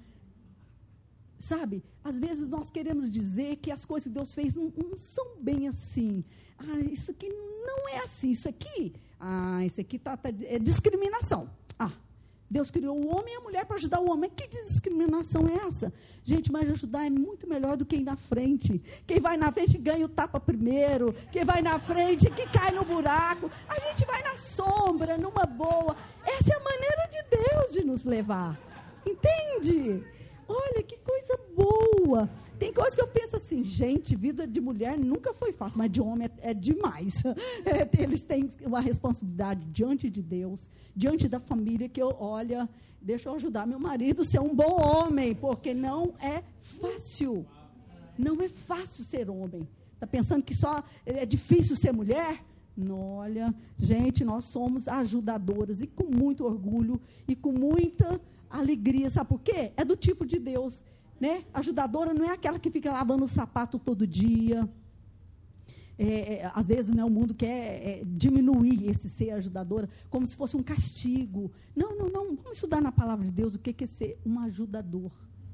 Sabe, às vezes nós queremos dizer que as coisas que Deus fez não, não são bem assim. Ah, isso aqui não é assim, isso aqui... Ah, isso aqui tá, tá, é discriminação. Ah, Deus criou o homem e a mulher para ajudar o homem. Que discriminação é essa? Gente, mas ajudar é muito melhor do que ir na frente. Quem vai na frente ganha o tapa primeiro. Quem vai na frente que cai no buraco. A gente vai na sombra, numa boa. Essa é a maneira de Deus de nos levar. Entende? Olha, que coisa boa. Tem coisas que eu penso assim, gente, vida de mulher nunca foi fácil, mas de homem é, é demais. É, eles têm uma responsabilidade diante de Deus, diante da família, que eu, olha, deixa eu ajudar meu marido a ser um bom homem, porque não é fácil. Não é fácil ser homem. Está pensando que só é difícil ser mulher? Não, olha, gente, nós somos ajudadoras, e com muito orgulho, e com muita alegria, sabe por quê? É do tipo de Deus, né? Ajudadora não é aquela que fica lavando o sapato todo dia. É, é, às vezes, né, o mundo quer é, diminuir esse ser ajudadora como se fosse um castigo. Não, não, não. Vamos estudar na palavra de Deus o que é ser um ajudador.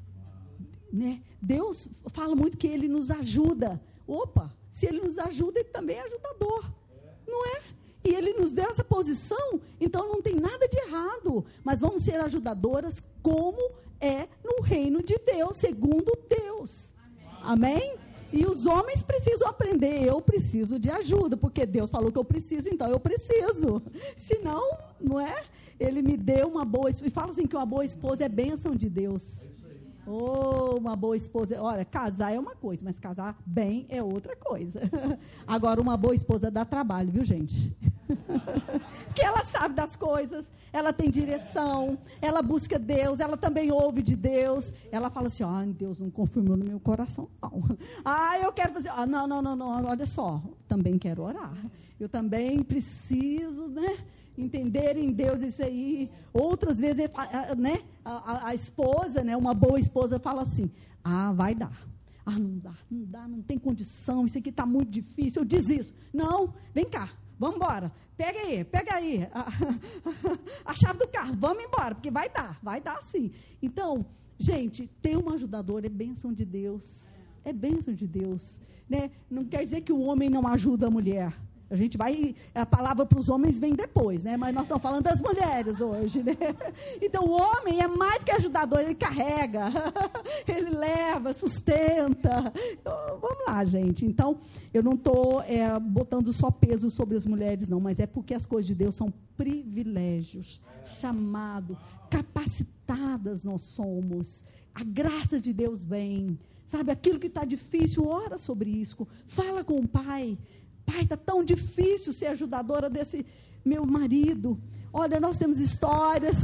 Né? Deus fala muito que Ele nos ajuda. Opa, se Ele nos ajuda, Ele também é ajudador. Não é? E Ele nos deu essa posição, então não tem nada de errado. Mas vamos ser ajudadoras como é no reino de Deus, segundo Deus. Amém? Amém? E os homens precisam aprender, eu preciso de ajuda, porque Deus falou que eu preciso, então eu preciso. Senão, não é? Ele me deu uma boa esposa, e fala assim que uma boa esposa é bênção de Deus. Oh, uma boa esposa, olha, casar é uma coisa, mas casar bem é outra coisa. Agora, uma boa esposa dá trabalho, viu, gente? Porque ela sabe das coisas, ela tem direção, ela busca Deus, ela também ouve de Deus. Ela fala assim, ah, Deus não confirmou no meu coração, não. Ah, eu quero fazer, ah, não, não, não, não, olha só, também quero orar. Eu também preciso, né? Entender em Deus isso aí. Outras vezes, né, a, a, a esposa, né, uma boa esposa fala assim, ah, vai dar. Ah, não dá, não dá, não tem condição, isso aqui está muito difícil, eu desisto. Não, vem cá, vamos embora. Pega aí, pega aí a, a chave do carro, vamos embora, porque vai dar, vai dar sim. Então, gente, ter uma ajudadora é bênção de Deus, é bênção de Deus. Né? Não quer dizer que o homem não ajuda a mulher. A gente vai, a palavra para os homens vem depois, né? Mas nós estamos falando das mulheres hoje, né? Então, o homem é mais que ajudador, ele carrega, ele leva, sustenta. Então, vamos lá, gente. Então, eu não estou é, botando só peso sobre as mulheres, não, mas é porque as coisas de Deus são privilégios, chamado, capacitadas nós somos. A graça de Deus vem, sabe? Aquilo que está difícil, ora sobre isso, fala com o pai. Pai, está tão difícil ser ajudadora desse meu marido. Olha, nós temos histórias.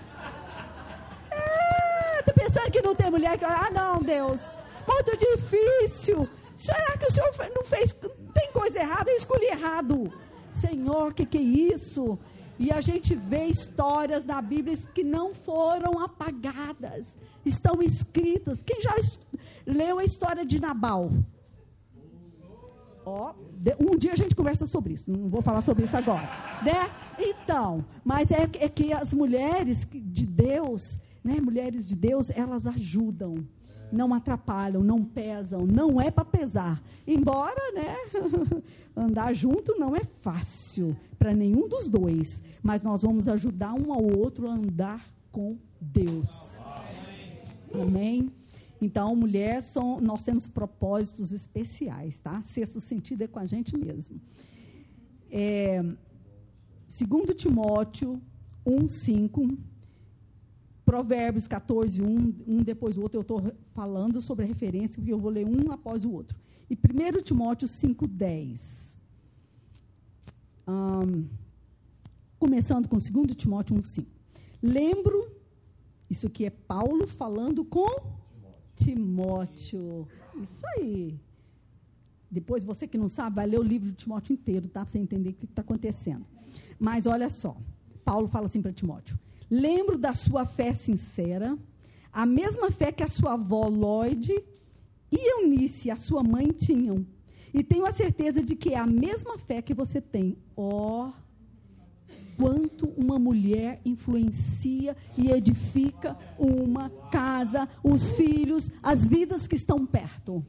Está é, pensando que não tem mulher que ora? Ah, não, Deus, muito difícil. Será que o Senhor não fez, tem coisa errada? Eu escolhi errado. Senhor, o que, que é isso? E a gente vê histórias na Bíblia que não foram apagadas. Estão escritas. Quem já leu a história de Nabal? Ó, um dia a gente conversa sobre isso, não vou falar sobre isso agora, né? Então, mas é, é que as mulheres de Deus, né, mulheres de Deus, elas ajudam, não atrapalham, não pesam, não é para pesar, embora, né, andar junto não é fácil para nenhum dos dois, mas nós vamos ajudar um ao outro a andar com Deus. Amém? Então, mulher, são, nós temos propósitos especiais, tá? Sexto sentido é com a gente mesmo. É, segundo Timóteo um, cinco, Provérbios catorze, um, um depois do outro, eu estou falando sobre a referência, porque eu vou ler um após o outro. E primeiro Timóteo cinco, dez. Um, começando com segundo Timóteo um, cinco. Lembro, isso aqui é Paulo falando com Timóteo, isso aí. Depois, você que não sabe, vai ler o livro de Timóteo inteiro, tá? Para você entender o que está acontecendo. Mas olha só, Paulo fala assim para Timóteo: lembro da sua fé sincera, a mesma fé que a sua avó Lloyd e Eunice, a sua mãe, tinham. E tenho a certeza de que é a mesma fé que você tem. Ó, oh, quanto uma mulher influencia e edifica uma casa, os filhos, as vidas que estão perto.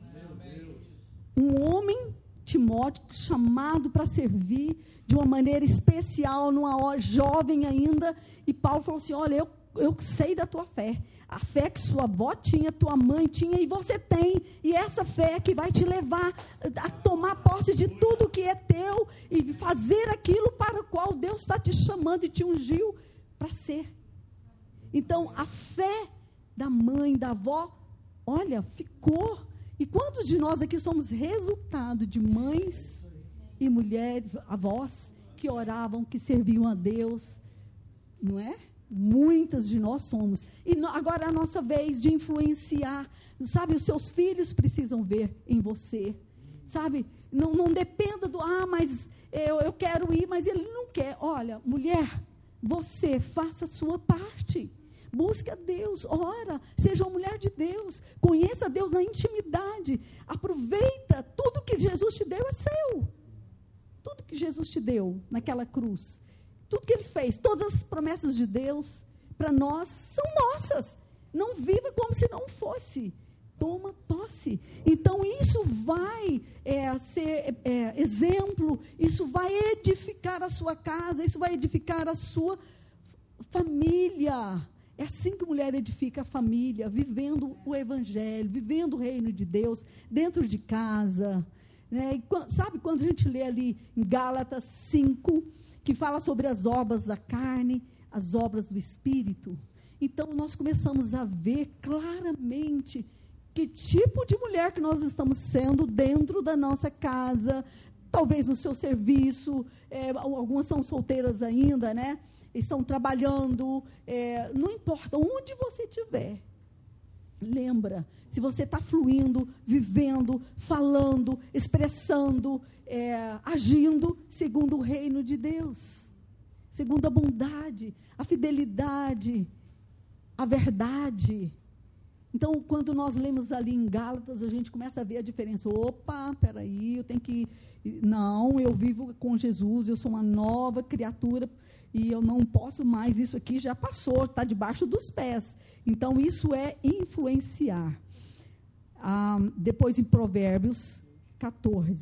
Um homem, Timóteo, chamado para servir de uma maneira especial, numa hora jovem ainda, e Paulo falou assim: olha, eu, eu sei da tua fé, a fé que sua avó tinha, tua mãe tinha, e você tem, e essa fé que vai te levar a tomar posse de tudo que é teu, e fazer aquilo para o qual Deus está te chamando e te ungiu para ser. Então, a fé da mãe, da avó, olha, ficou. E quantos de nós aqui somos resultado de mães e mulheres, avós, que oravam, que serviam a Deus, não é? Muitas de nós somos. E no, agora é a nossa vez de influenciar. Sabe, os seus filhos precisam ver em você. Sabe, não, não dependa do, ah, mas eu, eu quero ir, mas ele não quer. Olha, mulher, você faça a sua parte. Busque a Deus, ora, seja uma mulher de Deus, conheça Deus na intimidade, aproveita, tudo que Jesus te deu é seu, tudo que Jesus te deu naquela cruz, tudo que Ele fez, todas as promessas de Deus para nós são nossas, não viva como se não fosse, toma posse. Então isso vai é, ser é, exemplo, isso vai edificar a sua casa, isso vai edificar a sua família. É assim que a mulher edifica a família, vivendo o evangelho, vivendo o reino de Deus, dentro de casa. Né? E, sabe, quando a gente lê ali em Gálatas cinco, que fala sobre as obras da carne, as obras do Espírito, então nós começamos a ver claramente que tipo de mulher que nós estamos sendo dentro da nossa casa, talvez no seu serviço, é, algumas são solteiras ainda, né? Estão trabalhando, é, não importa onde você estiver, lembra, se você está fluindo, vivendo, falando, expressando, é, agindo segundo o reino de Deus, segundo a bondade, a fidelidade, a verdade. Então, quando nós lemos ali em Gálatas, a gente começa a ver a diferença. Opa, peraí, eu tenho que... Não, eu vivo com Jesus, eu sou uma nova criatura, e eu não posso mais, isso aqui já passou, está debaixo dos pés. Então, isso é influenciar. Ah, depois, em Provérbios catorze.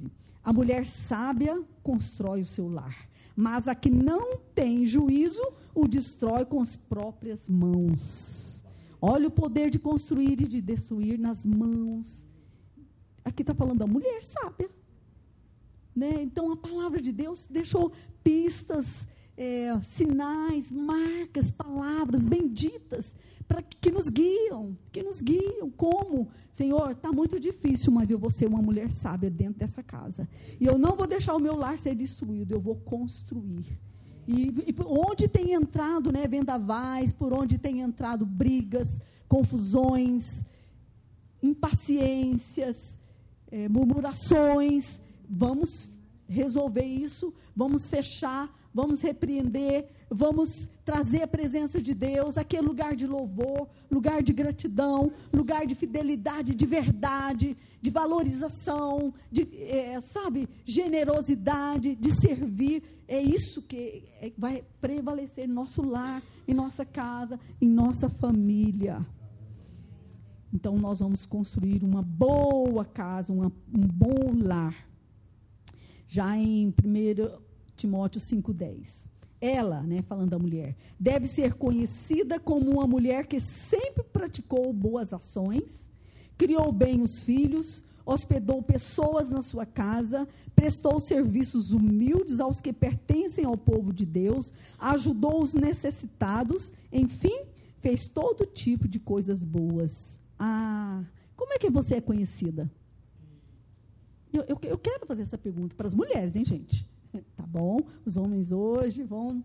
A mulher sábia constrói o seu lar, mas a que não tem juízo o destrói com as próprias mãos. Olha o poder de construir e de destruir nas mãos. Aqui está falando da mulher sábia. Né? Então, a palavra de Deus deixou pistas, é, sinais, marcas, palavras benditas, para que nos guiam, que nos guiam. Como? Senhor, está muito difícil, mas eu vou ser uma mulher sábia dentro dessa casa. E eu não vou deixar o meu lar ser destruído, eu vou construir. E, e onde tem entrado, né, vendavais, por onde tem entrado brigas, confusões, impaciências, é, murmurações, vamos resolver isso, vamos fechar, vamos repreender, vamos trazer a presença de Deus, aquele lugar de louvor, lugar de gratidão, lugar de fidelidade, de verdade, de valorização, de, é, sabe, generosidade, de servir. É isso que é, vai prevalecer em nosso lar, em nossa casa, em nossa família. Então, nós vamos construir uma boa casa, uma, um bom lar. Já em primeiro Timóteo cinco, dez. Ela, né, falando da mulher, deve ser conhecida como uma mulher que sempre praticou boas ações, criou bem os filhos, hospedou pessoas na sua casa, prestou serviços humildes aos que pertencem ao povo de Deus, ajudou os necessitados, enfim, fez todo tipo de coisas boas. Ah, como é que você é conhecida? Eu, eu, eu quero fazer essa pergunta para as mulheres, hein, gente? Tá bom? Os homens hoje vão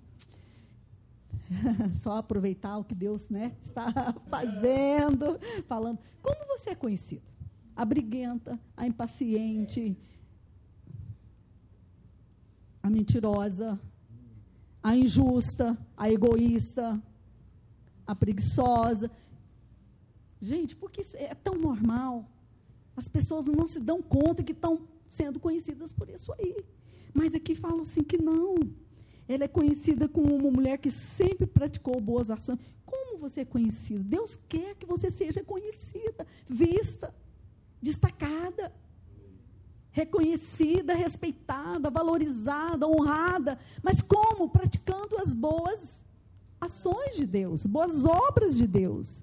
só aproveitar o que Deus, né, está fazendo, falando. Como você é conhecida? A briguenta, a impaciente, a mentirosa, a injusta, a egoísta, a preguiçosa. Gente, porque isso é tão normal. As pessoas não se dão conta que estão sendo conhecidas por isso aí. Mas aqui fala assim que não. Ela é conhecida como uma mulher que sempre praticou boas ações. Como você é conhecida? Deus quer que você seja conhecida, vista, destacada, reconhecida, respeitada, valorizada, honrada. Mas como? Praticando as boas ações de Deus, boas obras de Deus.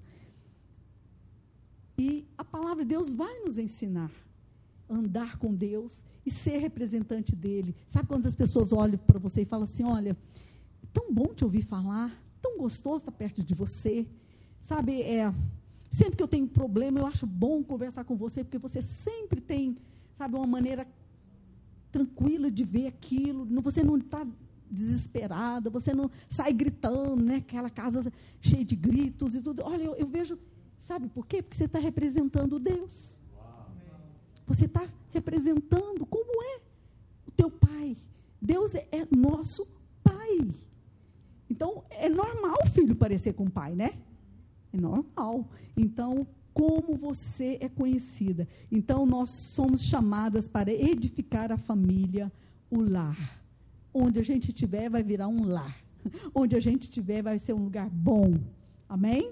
E a palavra de Deus vai nos ensinar a andar com Deus e ser representante dele. Sabe quando as pessoas olham para você e falam assim, olha, tão bom te ouvir falar, tão gostoso estar perto de você. Sabe, é, sempre que eu tenho problema, eu acho bom conversar com você, porque você sempre tem, sabe, uma maneira tranquila de ver aquilo, você não está desesperada, você não sai gritando, né, aquela casa cheia de gritos e tudo. Olha, eu, eu vejo, sabe por quê? Porque você está representando Deus. Você está representando como é o teu pai. Deus é, é nosso pai. Então, é normal o filho parecer com o pai, né? É normal. Então, como você é conhecida? Então, nós somos chamadas para edificar a família, o lar. Onde a gente estiver, vai virar um lar. Onde a gente estiver, vai ser um lugar bom. Amém?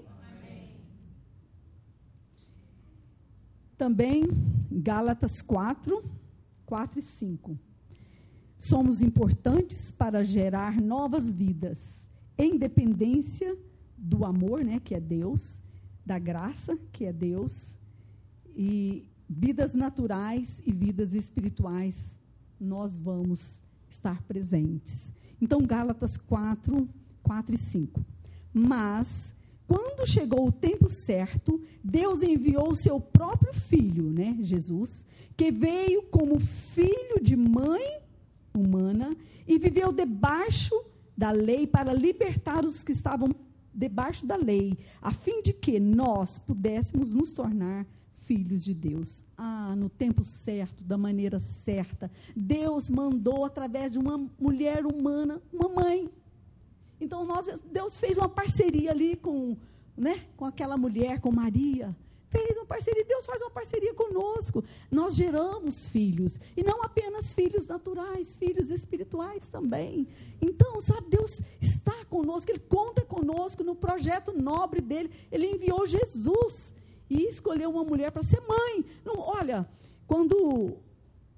Também, Gálatas quatro, quatro e cinco. Somos importantes para gerar novas vidas, em dependência do amor, né, que é Deus, da graça, que é Deus, e vidas naturais e vidas espirituais, nós vamos estar presentes. Então, Gálatas quatro, quatro e cinco. Mas, quando chegou o tempo certo, Deus enviou o seu próprio filho, né, Jesus, que veio como filho de mãe humana e viveu debaixo da lei para libertar os que estavam debaixo da lei, a fim de que nós pudéssemos nos tornar filhos de Deus. Ah, no tempo certo, da maneira certa, Deus mandou através de uma mulher humana, uma mãe. Então, nós, Deus fez uma parceria ali com, né, com aquela mulher, com Maria. Fez uma parceria, Deus faz uma parceria conosco. Nós geramos filhos, e não apenas filhos naturais, filhos espirituais também. Então, sabe, Deus está conosco, Ele conta conosco no projeto nobre dEle. Ele enviou Jesus e escolheu uma mulher para ser mãe. Não, olha, quando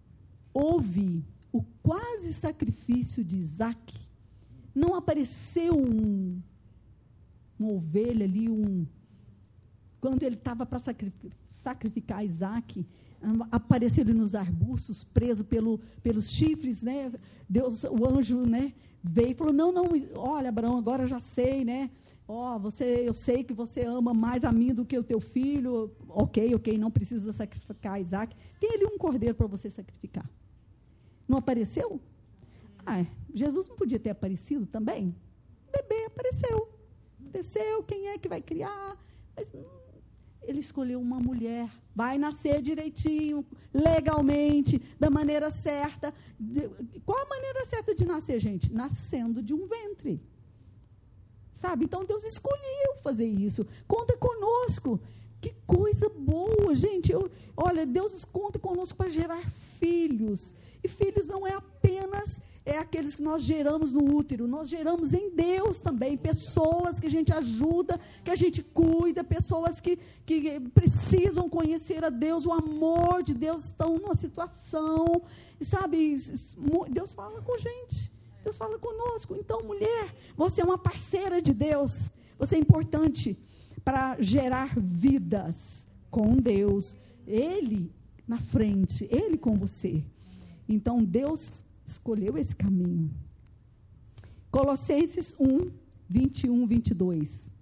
houve o quase sacrifício de Isaac, não apareceu um, uma ovelha ali, um, quando ele estava para sacrificar, sacrificar Isaac, apareceu ele nos arbustos, preso pelo, pelos chifres, né? Deus, o anjo, né, veio e falou, não, não, olha, Abraão, agora eu já sei, né? Ó, oh, você, eu sei que você ama mais a mim do que o teu filho, ok, ok, não precisa sacrificar Isaac, tem ali um cordeiro para você sacrificar. Não apareceu? Ah, Jesus não podia ter aparecido também? O bebê apareceu, apareceu, quem é que vai criar? Mas não, ele escolheu uma mulher, vai nascer direitinho, legalmente, da maneira certa. Qual a maneira certa de nascer, gente? Nascendo de um ventre. Sabe? Então, Deus escolheu fazer isso. Conta conosco. Que coisa boa, gente. Eu, olha, Deus conta conosco para gerar filhos. E filhos não é apenas é aqueles que nós geramos no útero. Nós geramos em Deus também. Pessoas que a gente ajuda, que a gente cuida. Pessoas que, que precisam conhecer a Deus. O amor de Deus estão numa situação. E sabe, Deus fala com a gente. Deus fala conosco. Então, mulher, você é uma parceira de Deus. Você é importante para gerar vidas com Deus. Ele na frente, Ele com você. Então, Deus escolheu esse caminho. Colossenses um, vinte e um, vinte e dois.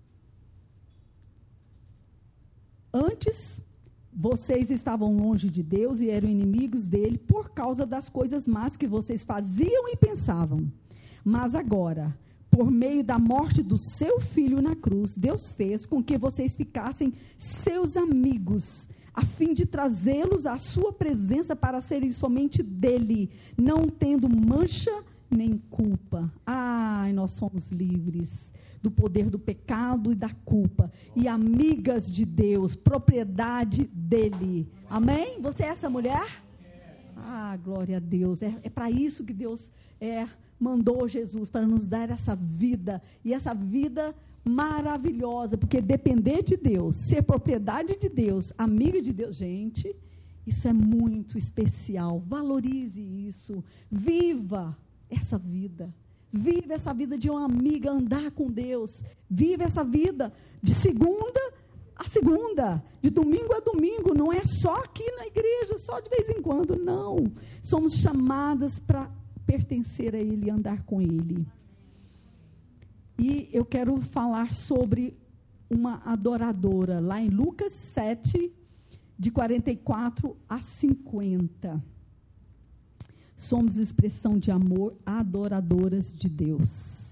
Antes, vocês estavam longe de Deus e eram inimigos dele por causa das coisas más que vocês faziam e pensavam. Mas agora, por meio da morte do seu filho na cruz, Deus fez com que vocês ficassem seus amigos, a fim de trazê-los à sua presença para serem somente dele, não tendo mancha nem culpa. Ai, nós somos livres do poder do pecado e da culpa, e amigas de Deus, propriedade dele. Amém? Você é essa mulher? Ah, glória a Deus. É, é para isso que Deus é, mandou Jesus, para nos dar essa vida, e essa vida maravilhosa, porque depender de Deus, ser propriedade de Deus, amiga de Deus, gente, isso é muito especial. Valorize isso, viva essa vida. Vive essa vida de uma amiga, andar com Deus. Vive essa vida de segunda a segunda, de domingo a domingo. Não é só aqui na igreja, só de vez em quando, não. Somos chamadas para pertencer a Ele, andar com Ele. E eu quero falar sobre uma adoradora, lá em Lucas sete, de quarenta e quatro a cinquenta. Somos expressão de amor, adoradoras de Deus.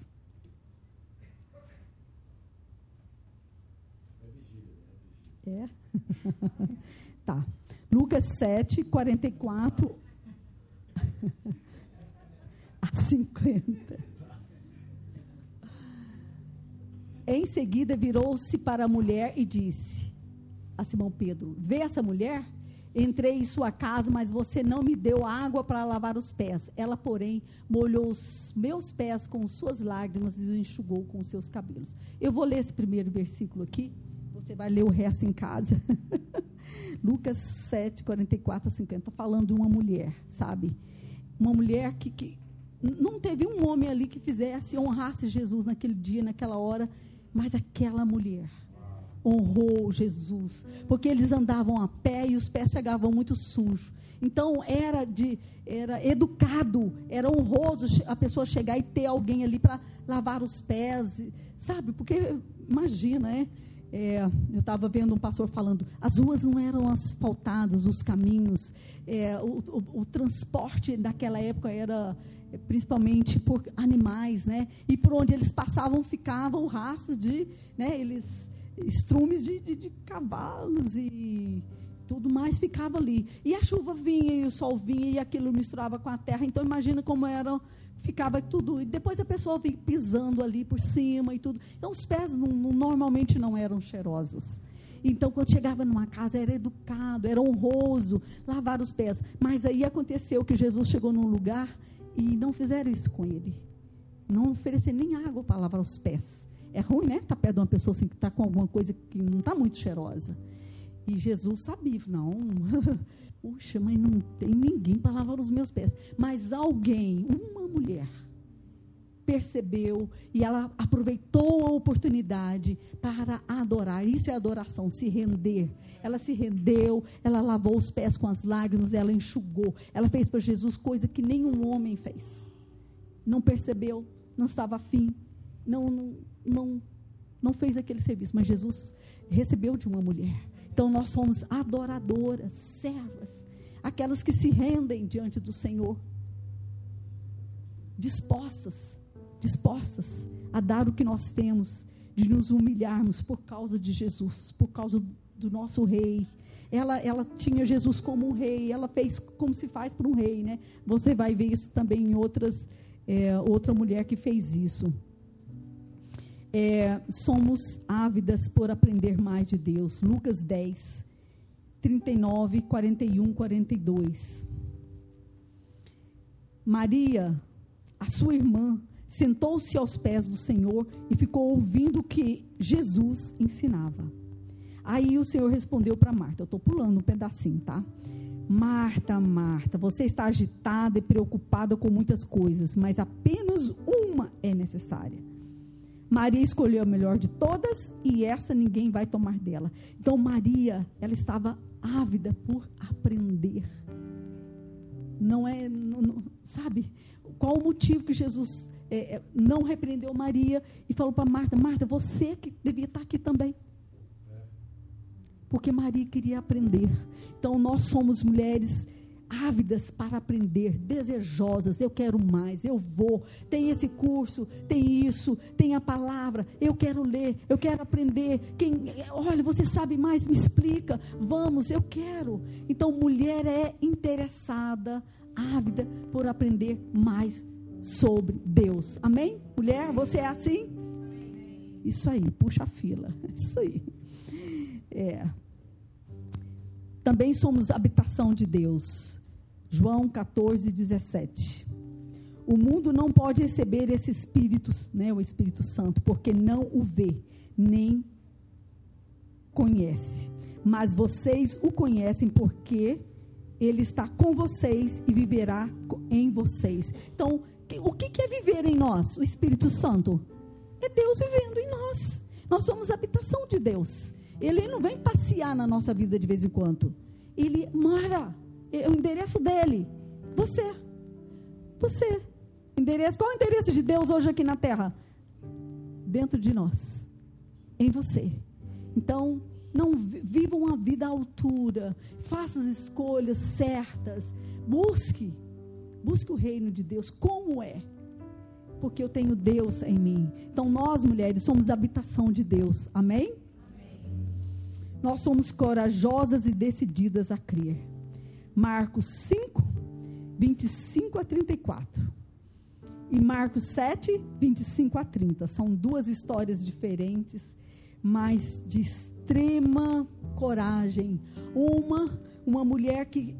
É? Tá. Lucas sete, quarenta e quatro a cinquenta. Em seguida, virou-se para a mulher e disse a Simão Pedro: vê essa mulher? Entrei em sua casa, mas você não me deu água para lavar os pés. Ela, porém, molhou os meus pés com suas lágrimas e os enxugou com os seus cabelos. Eu vou ler esse primeiro versículo aqui. Você vai ler o resto em casa. Lucas sete, quarenta e quatro a cinquenta. Falando de uma mulher, sabe? Uma mulher que, que não teve um homem ali que fizesse, honrasse Jesus naquele dia, naquela hora, mas aquela mulher honrou Jesus, porque eles andavam a pé e os pés chegavam muito sujos. Então, era, de, era educado, era honroso a pessoa chegar e ter alguém ali para lavar os pés, sabe? Porque, imagina, é, é, eu estava vendo um pastor falando, as ruas não eram asfaltadas, os caminhos, é, o, o, o transporte naquela época era principalmente por animais, né? E por onde eles passavam ficavam rastros de, né, eles... estrumes de, de, de cavalos e tudo mais ficava ali. E a chuva vinha e o sol vinha e aquilo misturava com a terra. Então, imagina como era, ficava tudo. E depois a pessoa vinha pisando ali por cima e tudo. Então, os pés não, não, normalmente não eram cheirosos. Então, quando chegava numa casa, era educado, era honroso lavar os pés. Mas aí aconteceu que Jesus chegou num lugar e não fizeram isso com ele. Não ofereceram nem água para lavar os pés. É ruim, né? Estar perto de uma pessoa assim, que está com alguma coisa que não está muito cheirosa. E Jesus sabia, não, puxa, mas não tem ninguém para lavar os meus pés. Mas alguém, uma mulher, percebeu e ela aproveitou a oportunidade para adorar. Isso é adoração, se render. Ela se rendeu, ela lavou os pés com as lágrimas, ela enxugou. Ela fez para Jesus coisa que nenhum homem fez. Não percebeu, não estava afim, não, não, não, não fez aquele serviço, mas Jesus recebeu de uma mulher. Então nós somos adoradoras, servas, aquelas que se rendem diante do Senhor, dispostas, dispostas a dar o que nós temos, de nos humilharmos por causa de Jesus, por causa do nosso rei. Ela, ela tinha Jesus como um rei, ela fez como se faz para um rei, né? Você vai ver isso também em outras, é, outra mulher que fez isso. É, somos ávidas por aprender mais de Deus. Lucas dez, trinta e nove, quarenta e um, quarenta e dois. Maria, a sua irmã, sentou-se aos pés do Senhor e ficou ouvindo o que Jesus ensinava. Aí o Senhor respondeu para Marta, eu estou pulando um pedacinho, tá? Marta, Marta, você está agitada e preocupada com muitas coisas, mas apenas uma é necessária. Maria escolheu a melhor de todas e essa ninguém vai tomar dela. Então Maria, ela estava ávida por aprender. Não é, não, não, sabe? Qual o motivo que Jesus é, não repreendeu Maria e falou para Marta, Marta, você que devia estar aqui também. Porque Maria queria aprender. Então nós somos mulheres ávidas para aprender, desejosas, eu quero mais, eu vou, tem esse curso, tem isso, tem a palavra, eu quero ler, eu quero aprender, quem, olha, você sabe mais, me explica, vamos, eu quero. Então mulher é interessada, ávida por aprender mais sobre Deus, amém? Mulher, você é assim? Isso aí, puxa a fila, isso aí. É. Também somos habitação de Deus. João catorze, dezessete. O mundo não pode receber esse Espírito, né, o Espírito Santo, porque não o vê, nem conhece. Mas vocês o conhecem porque ele está com vocês e viverá em vocês. Então, o que é viver em nós? O Espírito Santo. É Deus vivendo em nós. Nós somos habitação de Deus. Ele não vem passear na nossa vida de vez em quando. Ele mora. O endereço dele. Você. Você. Endereço. Qual é o endereço de Deus hoje aqui na terra? Dentro de nós. Em você. Então, não viva uma vida à altura. Faça as escolhas certas. Busque. Busque o reino de Deus. Como é? Porque eu tenho Deus em mim. Então, nós mulheres somos habitação de Deus. Amém? Nós somos corajosas e decididas a crer. Marcos cinco, vinte e cinco a trinta e quatro. E Marcos sete, vinte e cinco a trinta. São duas histórias diferentes, mas de extrema coragem. Uma, uma mulher que,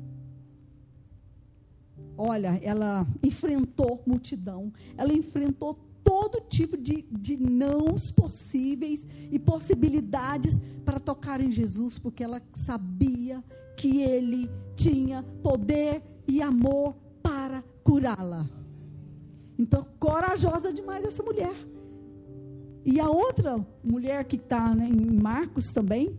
olha, ela enfrentou multidão. Ela enfrentou todo tipo de, de nãos possíveis e possibilidades para tocar em Jesus, porque ela sabia que ele tinha poder e amor para curá-la. Então, corajosa demais essa mulher. E a outra mulher que está, né, em Marcos também,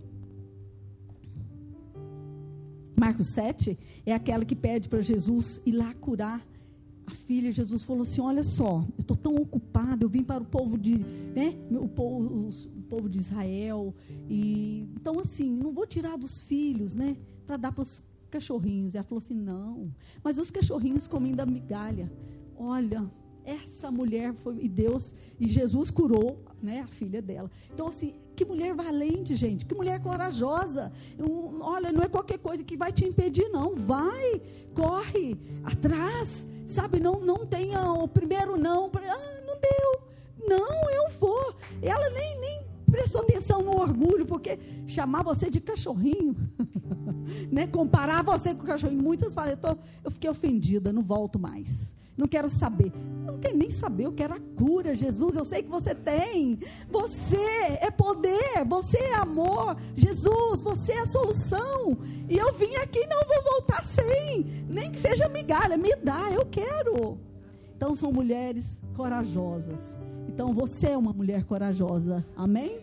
Marcos sete, é aquela que pede para Jesus ir lá curar a filha. Jesus falou assim, olha só, eu estou tão ocupada, eu vim para o povo de, né, o povo, o povo de Israel, e então assim, não vou tirar dos filhos, né, para dar para os cachorrinhos. E ela falou assim, não, mas os cachorrinhos comem da migalha. Olha, essa mulher foi, e Deus, e Jesus curou, né, a filha dela. Então assim, que mulher valente, gente, que mulher corajosa. Um, olha, não é qualquer coisa que vai te impedir, não. Vai, corre atrás, sabe, não, não tenha o primeiro não, ah, não deu, não, eu vou. Ela nem, nem prestou atenção no orgulho, porque chamar você de cachorrinho, né, comparar você com o cachorrinho, muitas falam, eu, tô, eu fiquei ofendida, não volto mais. não quero saber. Não quero nem saber, eu quero a cura, Jesus, eu sei que você tem, você é poder, você é amor, Jesus, você é a solução, e eu vim aqui e não vou voltar sem, nem que seja migalha, me dá, eu quero. Então são mulheres corajosas, então você é uma mulher corajosa, amém?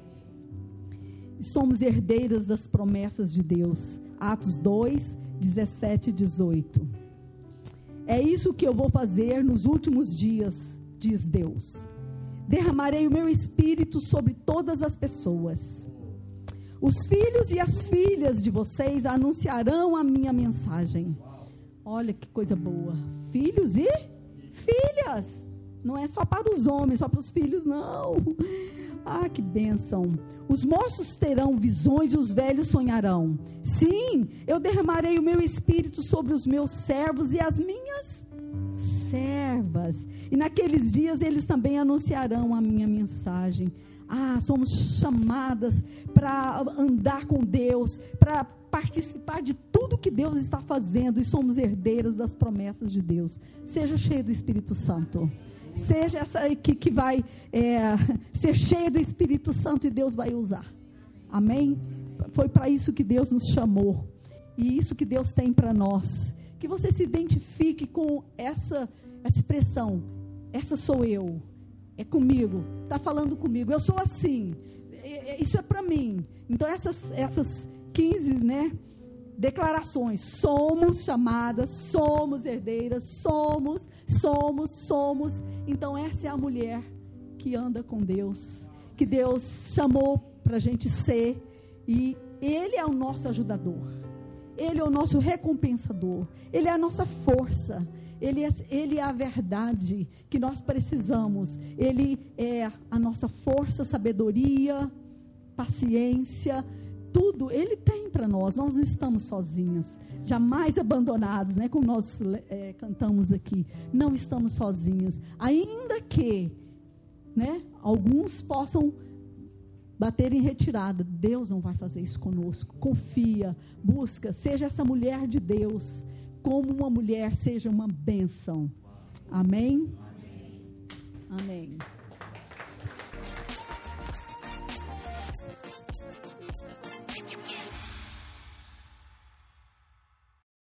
Somos herdeiras das promessas de Deus, Atos dois, dezessete e dezoito. É isso que eu vou fazer nos últimos dias, diz Deus. Derramarei o meu espírito sobre todas as pessoas. Os filhos e as filhas de vocês anunciarão a minha mensagem. Olha que coisa boa. Filhos e filhas. Não é só para os homens, só para os filhos, não. Ah, que bênção. Os moços terão visões e os velhos sonharão. Sim, eu derramarei o meu espírito sobre os meus servos e as minhas servas. E naqueles dias eles também anunciarão a minha mensagem. Ah, somos chamadas para andar com Deus, para participar de tudo que Deus está fazendo, e somos herdeiras das promessas de Deus. Seja cheio do Espírito Santo. Seja essa que, que vai é, ser cheia do Espírito Santo, e Deus vai usar. Amém? Foi para isso que Deus nos chamou. E isso que Deus tem para nós. Que você se identifique com essa, essa expressão. Essa sou eu. É comigo. Está falando comigo. Eu sou assim. Isso é para mim. Então essas, essas quinze, né, declarações. Somos chamadas, somos herdeiras, somos, somos, somos. Então essa é a mulher que anda com Deus, que Deus chamou para a gente ser, e Ele é o nosso ajudador, Ele é o nosso recompensador, Ele é a nossa força, Ele é, Ele é a verdade que nós precisamos, Ele é a nossa força, sabedoria, paciência, tudo Ele tem para nós. Nós não estamos sozinhas, jamais abandonados, né? Como nós é, cantamos aqui, não estamos sozinhas, ainda que, né, alguns possam bater em retirada, Deus não vai fazer isso conosco. Confia, busca, seja essa mulher de Deus, como uma mulher, seja uma bênção. Amém? Amém. Amém.